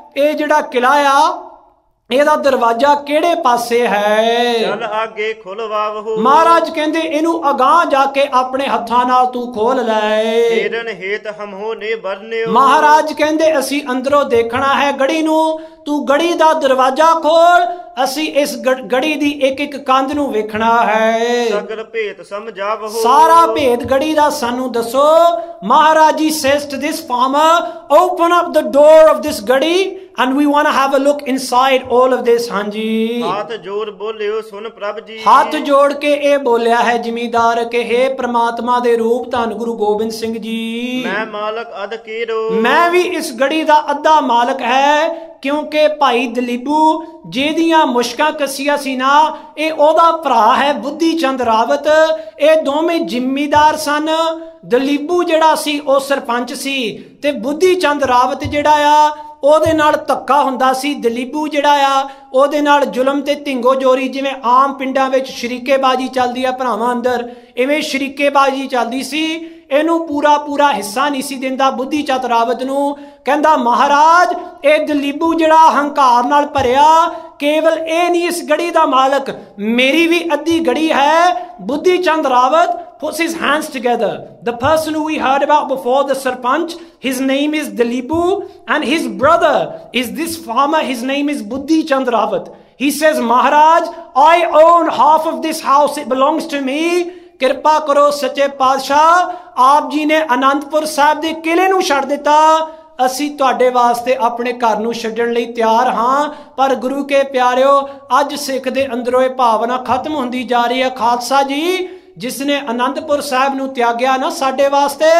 Speaker 1: ਇਹ ਜਿਹੜਾ ਕਿਲਾ ਆ ਇਹਦਾ ਦਰਵਾਜ਼ਾ ਕਿਹੜੇ ਪਾਸੇ ਹੈ?
Speaker 2: ਚਲ ਆਗੇ ਖੁਲਵਾਵਹੁ।
Speaker 1: ਮਹਾਰਾਜ ਕਹਿੰਦੇ ਇਹਨੂੰ ਅਗਾਂਹ ਜਾ ਕੇ ਆਪਣੇ ਹੱਥਾਂ ਨਾਲ ਤੂੰ ਖੋਲ ਲੈ।
Speaker 2: ਹੀਰਨ ਹੇਤ ਹਮਹੋ ਨੇ ਬਰਨਿਓ।
Speaker 1: ਮਹਾਰਾਜ ਕਹਿੰਦੇ ਅਸੀਂ ਅੰਦਰੋਂ ਦੇਖਣਾ ਹੈ ਗੜੀ ਨੂੰ, ਤੂੰ ਗੜੀ ਦਾ ਦਰਵਾਜ਼ਾ ਖੋਲ, ਅਸੀਂ ਇਸ ਗੜੀ ਦੀ ਇੱਕ ਇੱਕ ਕੰਧ ਨੂੰ ਵੇਖਣਾ ਹੈ।
Speaker 2: ਸਗਲ ਭੇਤ ਸਮਝਾਵਹੁ।
Speaker 1: ਸਾਰਾ ਭੇਦ ਗੜੀ ਦਾ ਸਾਨੂੰ ਦੱਸੋ। Maharaj ji says to this farmer, open up the door of this ਗੜੀ and we want to have a look inside all of this। ਹਾਂਜੀ,
Speaker 2: ਹੱਥ ਜੋੜ ਬੋਲਿਓ ਸੁਨ ਪ੍ਰਭ ਜੀ।
Speaker 1: ਹੱਥ ਜੋੜ ਕੇ ਇਹ ਬੋਲਿਆ ਹੈ ਜ਼ਿਮੀਦਾਰ ਕਿ ਹੇ ਪ੍ਰਮਾਤਮਾ ਦੇ ਰੂਪ ਧੰਨ ਗੁਰੂ ਗੋਬਿੰਦ ਸਿੰਘ ਜੀ,
Speaker 2: ਮੈਂ ਮਾਲਕ ਅਧ ਕੀਰੋ।
Speaker 1: ਮੈਂ ਵੀ ਇਸ ਗੜੀ ਦਾ ਅੱਧਾ ਮਾਲਕ ਹੈ, ਕਿਉਂਕਿ ਭਾਈ ਦਲੀਬੂ ਜਿਹਦੀਆਂ ਮੁਸ਼ਕਾਂ ਕੱਸੀਆਂ ਸੀ ਨਾ, ਇਹ ਉਹਦਾ ਭਰਾ ਹੈ ਬੁੱਧੀ ਚੰਦ ਰਾਵਤ। ਇਹ ਦੋਵੇਂ ਜ਼ਿਮੀਦਾਰ ਸਨ। ਦਲੀਬੂ ਜਿਹੜਾ ਸੀ ਉਹ ਸਰਪੰਚ ਸੀ ਤੇ ਬੁੱਧੀ ਚੰਦ ਰਾਵਤ ਜਿਹੜਾ ਆ ਉਹਦੇ ਨਾਲ ਧੱਕਾ ਹੁੰਦਾ ਸੀ। ਦਲੀਬੂ ਜਿਹੜਾ ਆ ਉਹਦੇ ਨਾਲ ਜ਼ੁਲਮ ਤੇ ਧਿੰਗੋ ਜੋਰੀ, ਜਿਵੇਂ ਆਮ ਪਿੰਡਾਂ ਵਿੱਚ ਸ਼ਰੀਕੇਬਾਜ਼ੀ ਚੱਲਦੀ ਆ ਭਰਾਵਾਂ ਅੰਦਰ, ਇਵੇਂ ਸ਼ਰੀਕੇਬਾਜ਼ੀ ਚੱਲਦੀ ਸੀ। ਇਹਨੂੰ ਪੂਰਾ ਹਿੱਸਾ ਨਹੀਂ ਸੀ ਦਿੰਦਾ ਬੁੱਧੀ ਚੰਦ ਰਾਵਤ ਨੂੰ। ਕਹਿੰਦਾ ਮਹਾਰਾਜ ਇਹ ਦਲੀਬੂ ਜਿਹੜਾ ਹੰਕਾਰ ਨਾਲ ਭਰਿਆ, ਕੇਵਲ ਇਹ ਨਹੀਂ ਇਸ ਗੜੀ ਦਾ ਮਾਲਕ, ਮੇਰੀ ਵੀ ਅੱਧੀ ਗੜੀ ਹੈ। ਬੁੱਧੀ ਚੰਦ Rawat puts his hands together. The person who we heard about before, the Sarpanch, his name is Dalibu, and his brother is this farmer, his name is Buddhi Chand Rawat. He says, Maharaj, I own half of this house, it belongs to me. ਕਿਰਪਾ ਕਰੋ ਸੱਚੇ ਪਾਤਸ਼ਾਹ, ਆਪ ਜੀ ਨੇ ਅਨੰਦਪੁਰ ਸਾਹਿਬ ਦੇ ਕਿਲੇ ਨੂੰ ਛੱਡ ਦਿੱਤਾ, ਅਸੀਂ ਤੁਹਾਡੇ ਵਾਸਤੇ ਆਪਣੇ ਘਰ ਨੂੰ ਛੱਡਣ ਲਈ ਤਿਆਰ ਹਾਂ। ਪਰ ਗੁਰੂ ਕੇ ਪਿਆਰਿਓ, ਅੱਜ ਸਿੱਖ ਦੇ ਅੰਦਰੋਂ ਇਹ ਭਾਵਨਾ ਖਤਮ ਹੁੰਦੀ ਜਾ ਰਹੀ ਹੈ। ਖਾਲਸਾ ਜੀ ਜਿਸਨੇ ਅਨੰਦਪੁਰ ਸਾਹਿਬ ਨੂੰ ਤਿਆਗਿਆ ਨਾ ਸਾਡੇ ਵਾਸਤੇ,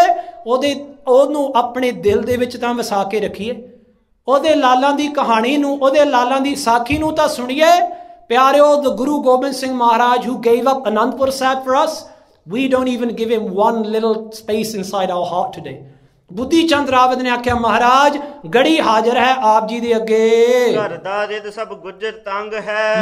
Speaker 1: ਉਹਨੂੰ ਆਪਣੇ ਦਿਲ ਦੇ ਵਿੱਚ ਤਾਂ ਵਸਾ ਕੇ ਰੱਖੀਏ, ਉਹਦੇ ਲਾਲਾਂ ਦੀ ਕਹਾਣੀ ਨੂੰ, ਉਹਦੇ ਲਾਲਾਂ ਦੀ ਸਾਖੀ ਨੂੰ ਤਾਂ ਸੁਣੀਏ। ਪਿਆਰਿਓ, the Guru Gobind Singh Maharaj who gave up Anandpur Sahib for us, we don't even give him one little space inside our heart today. ਬੁੱਧੀ ਚੰਦ ਰਾਵਤ ਨੇ ਆਖਿਆ ਮਹਾਰਾਜ ਗੜੀ ਹਾਜ਼ਰ ਹੈ ਆਪ ਜੀ ਦੇ ਅੱਗੇ।
Speaker 2: ਘਰ ਦਾ ਰਿਤ ਸਭ ਗੁੱਜਰ ਤੰਗ ਹੈ।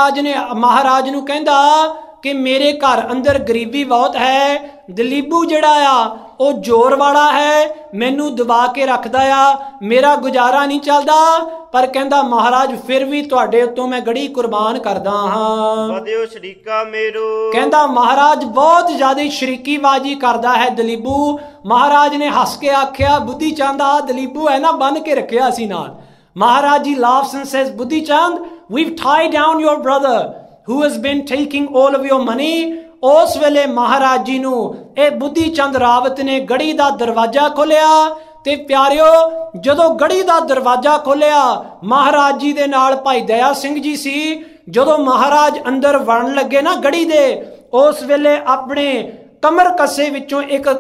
Speaker 1: ਮਹਾਰਾਜ ਨੂੰ ਕਹਿੰਦਾ ਕਿ ਮੇਰੇ ਘਰ ਅੰਦਰ ਗਰੀਬੀ ਬਹੁਤ ਹੈ। ਦਲੀਬੂ ਜਿਹੜਾ ਆ ਉਹ ਜ਼ੋਰ ਵਾਲਾ ਹੈ, ਮੈਨੂੰ ਦਬਾ ਕੇ ਰੱਖਦਾ ਆ, ਮੇਰਾ ਗੁਜ਼ਾਰਾ ਨਹੀਂ ਚੱਲਦਾ। ਪਰ ਕਹਿੰਦਾ ਮਹਾਰਾਜ ਫਿਰ ਵੀ ਤੁਹਾਡੇ ਉੱਤੋਂ ਮੈਂ ਗੜੀ ਕੁਰਬਾਨ ਕਰਦਾ ਹਾਂ।
Speaker 2: ਵਧਿਓ ਸ਼ਰੀਕਾ ਮੇਰੋ। ਕਹਿੰਦਾ
Speaker 1: ਮਹਾਰਾਜ ਬਹੁਤ ਜ਼ਿਆਦਾ ਸ਼ਰੀਕੀਬਾਜ਼ੀ ਕਰਦਾ ਹੈ ਦਲੀਬੂ। ਮਹਾਰਾਜ ਨੇ ਹੱਸ ਕੇ ਆਖਿਆ ਬੁੱਧੀ ਚੰਦ ਆ ਦਲੀਬੂ ਹੈ ਨਾ ਬੰਨ ਕੇ ਰੱਖਿਆ ਸੀ ਨਾਲ। Maharaj ji laughs and says, ਬੁੱਧੀ ਚੰਦ, we've tied down your brother who has been taking all of your money। ਉਸ ਵੇਲੇ ਮਹਾਰਾਜ ਜੀ ਨੂੰ ਇਹ ਬੁੱਧੀ ਚੰਦ ਰਾਵਤ ਨੇ ਗੜੀ ਦਾ ਦਰਵਾਜ਼ਾ ਖੋਲਿਆ। ਤੇ ਪਿਆਰਿਓ, ਜਦੋਂ ਗੜੀ ਦਾ ਦਰਵਾਜ਼ਾ ਖੋਲਿਆ, ਮਹਾਰਾਜ ਜੀ ਦੇ ਨਾਲ ਭਾਈ ਦਇਆ ਸਿੰਘ ਜੀ ਸੀ। ਜਦੋਂ ਮਹਾਰਾਜ ਅੰਦਰ ਵੜਨ ਲੱਗੇ ਨਾ ਗੜੀ ਦੇ, ਉਸ ਵੇਲੇ ਆਪਣੇ ਕਮਰ ਕੱਸੇ ਵਿੱਚੋਂ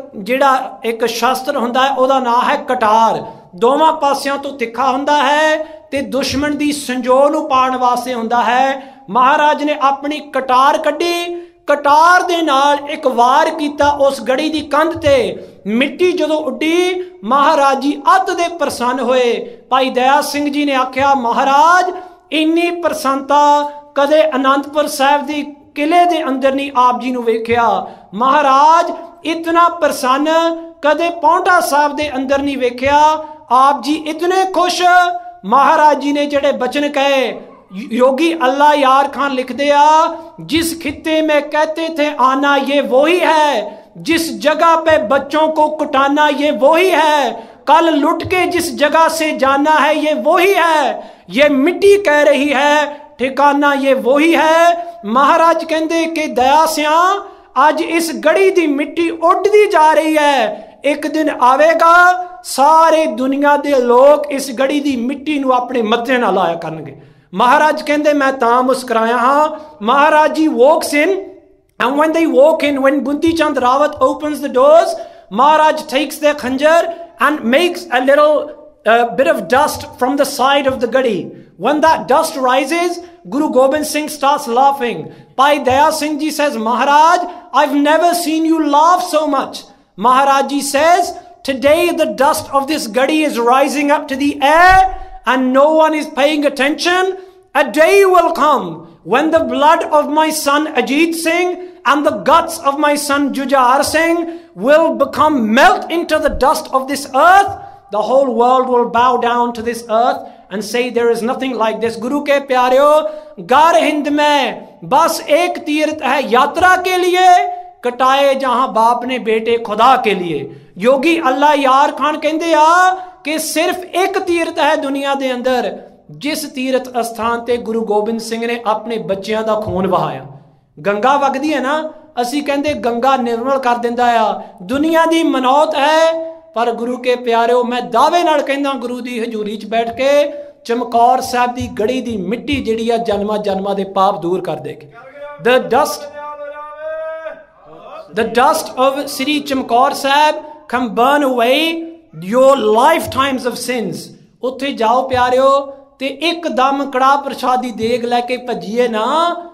Speaker 1: ਇੱਕ ਸ਼ਸਤਰ ਹੁੰਦਾ ਹੈ, ਉਹਦਾ ਨਾਂ ਹੈ ਕਟਾਰ। ਦੋਵਾਂ ਪਾਸਿਆਂ ਤੋਂ ਤਿੱਖਾ ਹੁੰਦਾ ਹੈ ਤੇ ਦੁਸ਼ਮਣ ਦੀ ਸੰਜੋ ਨੂੰ ਪਾਉਣ ਵਾਸਤੇ ਹੁੰਦਾ ਹੈ। ਮਹਾਰਾਜ ਨੇ ਆਪਣੀ ਕਟਾਰ ਕੱਢੀ, ਕਟਾਰ ਦੇ ਨਾਲ ਇੱਕ ਵਾਰ ਕੀਤਾ ਉਸ ਗੜੀ ਦੀ ਕੰਧ ਤੇ। ਮਿੱਟੀ ਜਦੋਂ ਉੱਡੀ, ਮਹਾਰਾਜ ਜੀ ਅੱਤ ਦੇ ਪ੍ਰਸੰਨ ਹੋਏ। ਭਾਈ ਦਇਆ ਸਿੰਘ ਜੀ ਨੇ ਆਖਿਆ ਮਹਾਰਾਜ ਇੰਨੀ ਪ੍ਰਸੰਨਤਾ ਕਦੇ ਅਨੰਦਪੁਰ ਸਾਹਿਬ ਦੀ ਕਿਲੇ ਦੇ ਅੰਦਰ ਨਹੀਂ ਆਪ ਜੀ ਨੂੰ ਵੇਖਿਆ। ਮਹਾਰਾਜ ਇਤਨਾ ਪ੍ਰਸੰਨ ਕਦੇ ਪੌਂਟਾ ਸਾਹਿਬ ਦੇ ਅੰਦਰ ਨਹੀਂ ਵੇਖਿਆ। ਆਪ ਜੀ ਇਤਨੇ ਖੁਸ਼। ਮਹਾਰਾਜ ਜੀ ਨੇ ਜਿਹੜੇ ਬਚਨ ਕਹੇ, योगी अल्लाह यार खान लिखते आ, जिस खित्ते में कहते थे आना ये वही है, जिस जगह पे बच्चों को कुटाना ये वही है, कल लुट के जिस जगह से जाना है ये वही है, ये मिट्टी कह रही है ठिकाना ये वही है। महाराज कहते कि दया सिया आज इस गड़ी दी मिट्टी उड़ती जा रही है, एक दिन आवेगा सारे दुनिया दे लोग इस गड़ी दी मिट्टी नूं अपने मत्थे नाल लाया करनगे। महाराज कहते मैं तां मुस्कुराया हाँ। महाराज जी walks in, and when they walk in, when Buddhi Chand Rawat opens the doors, Maharaj takes their khanjar and makes a little bit of dust from the side of the gadi. When that dust rises, Guru Gobind Singh starts laughing. Bhai Daya Singh ji says, Maharaj, I've never seen you laugh so much. Maharaj ji says, today the dust of this gadi is rising up to the air and no one is paying attention. A day will come when the blood of my son Ajit Singh and the guts of my son Jujhar Singh will melt into the dust of this earth. The whole world will bow down to this earth and say there is nothing like this. गुरु के प्यारियों, गर हिंद में बस एक तीर्थ है यात्रा के लिए, कटाए जहां बाप ने बेटे खुदा के लिए। योगी अल्लाह यार खान कहते आ कि सिर्फ एक तीर्थ है दुनिया के अंदर, जिस तीर्थ अस्थान ते गुरु गोबिंद सिंह ने अपने बच्चों का खून बहाया। गंगा वगदी है ना, असी कहते गंगा निर्मल कर दिंदा आ, दुनिया की मनौत है, पर गुरु के प्यारिओ मैं दावे नाल कहना गुरु की हजूरी च बैठ के चमकौर साहब की गड़ी की मिट्टी जिहड़ी आ जन्मां जन्मां दे पाप दूर कर देगी। The dust of Sri Chamkaur Sahib can burn away your lifetimes of sins. उत्थे जाओ प्यारिओ ते एकदम कड़ा प्रसादी देग लैके भजीए ना,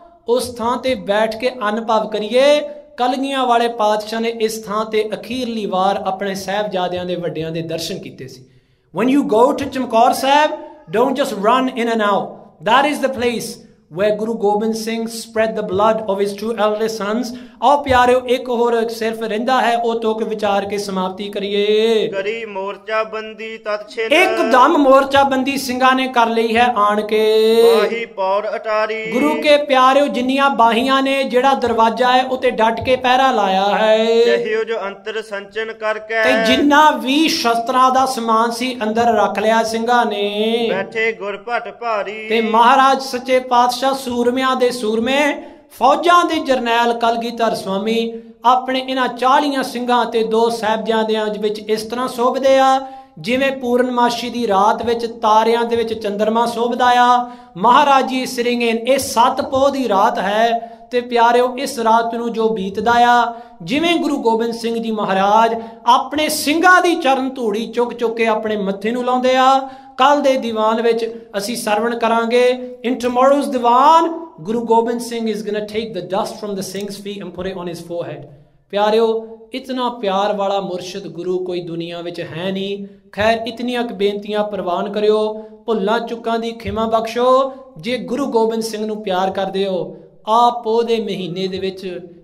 Speaker 1: उस थां ते बैठ के अनुभव करिए। कलगियां वाले पातशाह ने इस थां ते अखीरली वार अपने साहिबजादियां दे वड्डियां दे दर्शन कीते सी। When you go to Chamkaur Sahib, don't just run in and out. That is the place where Guru Gobind Singh spread the blood of his two eldest sons. आओ प्यारिओ एक होर सिर्फ रहिंदा है, ओ तोक विचार के समाप्ति करिए।
Speaker 2: करी मोर्चा बंदी तत्छिन,
Speaker 1: एकदम मोर्चा बंदी सिंघा ने कर ली है आन के।
Speaker 2: बाही पौर अटारी,
Speaker 1: गुरु के प्यारिओ जिन्नियां बाहियां ने जेड़ा दरवाजा है उते डट के पहरा लाया है।
Speaker 2: चाहिए जो अंतर संचन करके,
Speaker 1: ते जिन्ना भी शस्त्रां दा समान सी अंदर रख लिया सिंघा ने।
Speaker 2: बैठे गुरभट भारी, ते
Speaker 1: महाराज सच्चे पातशाह सूरमियां दे सूरमे, फौजां दे जरनैल कलगीधर स्वामी अपने इन्हां 40 ਸਿੰਘਾਂ ते 2 ਸਾਹਿਬਜ਼ਾਦਿਆਂ ਵਿੱਚ इस तरह शोभदे आ जिवें पूर्णमाशी की रात विच तारियां दे विच चंद्रमा शोभदा आ। महाराज जी सिरिंगेन ये 7 पोह की रात है ते प्यारिओ इस रात नूं जो बीतदा आ, जिवें गुरु गोबिंद सिंह जी महाराज अपने ਸਿੰਘਾਂ दी चरण धूड़ी चुक चुक के अपने मत्थे नूं लाउंदे आ। कल दे दीवान विच असी सरवण करांगे। इन tomorrow's Diwan Guru Gobind Singh is gonna take the dust from the Singhs feet and put it on his forehead. प्यारिओ इतना प्यार वाला मुर्शद गुरु कोई दुनिया विच है नहीं। खैर इतनियां बेनतियां प्रवान करियो, भुल्लां चुकां दी खिमा बख्शो। जे गुरु गोबिंद सिंह नूं प्यार करदे हो, आप पोह दे महीने दे विच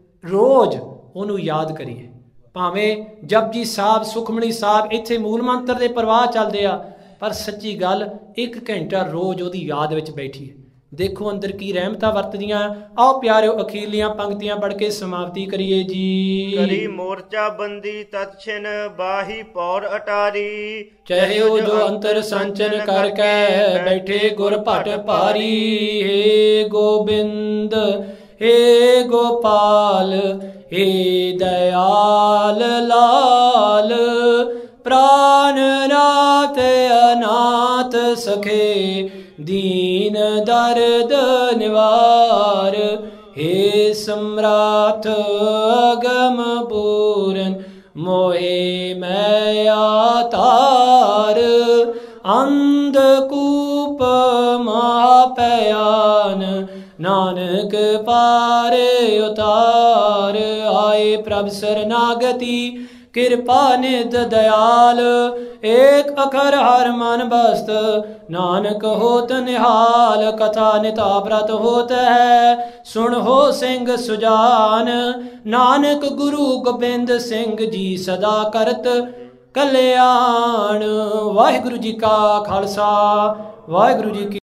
Speaker 1: रोज ओनू याद करिए। भावें जपजी साहब सुखमणी साहब इत्थे मूल मंत्र दे प्रवाह चलदे आ, पर सच्ची गल 1 घंटा रोज ओदी याद विच बैठिए। देखो अंदर की रहमतां वरतदियां। आओ प्यारिओ अखीरलियां पंक्तियां पढ़ के समाप्ति करिए जी।
Speaker 2: करी मोर्चा बंदी तत्छिन, बाही पौर अटारी,
Speaker 1: चाहिए जो अंतर संचन करके बैठे गुर भट भारी। हे गोबिंद हे गोपाल हे दयाल लाल, प्राण नाथ अनाथ सखे दीन दर्द निवार। हे सम्राट अगम पूरन मोहे मैं तार, अंधकूप महापयान नानक पारे उतार। आए प्रभ शरणागति कृपा निध दयाल, एक अखर हर मन बस्त नानक होत निहाल। कथा निता व्रत होत है सुन हो सिंह सुजान, नानक गुरु गोबिंद सिंह जी सदा करत कल्याण। वाहिगुरु जी का खालसा वाहिगुरु जी की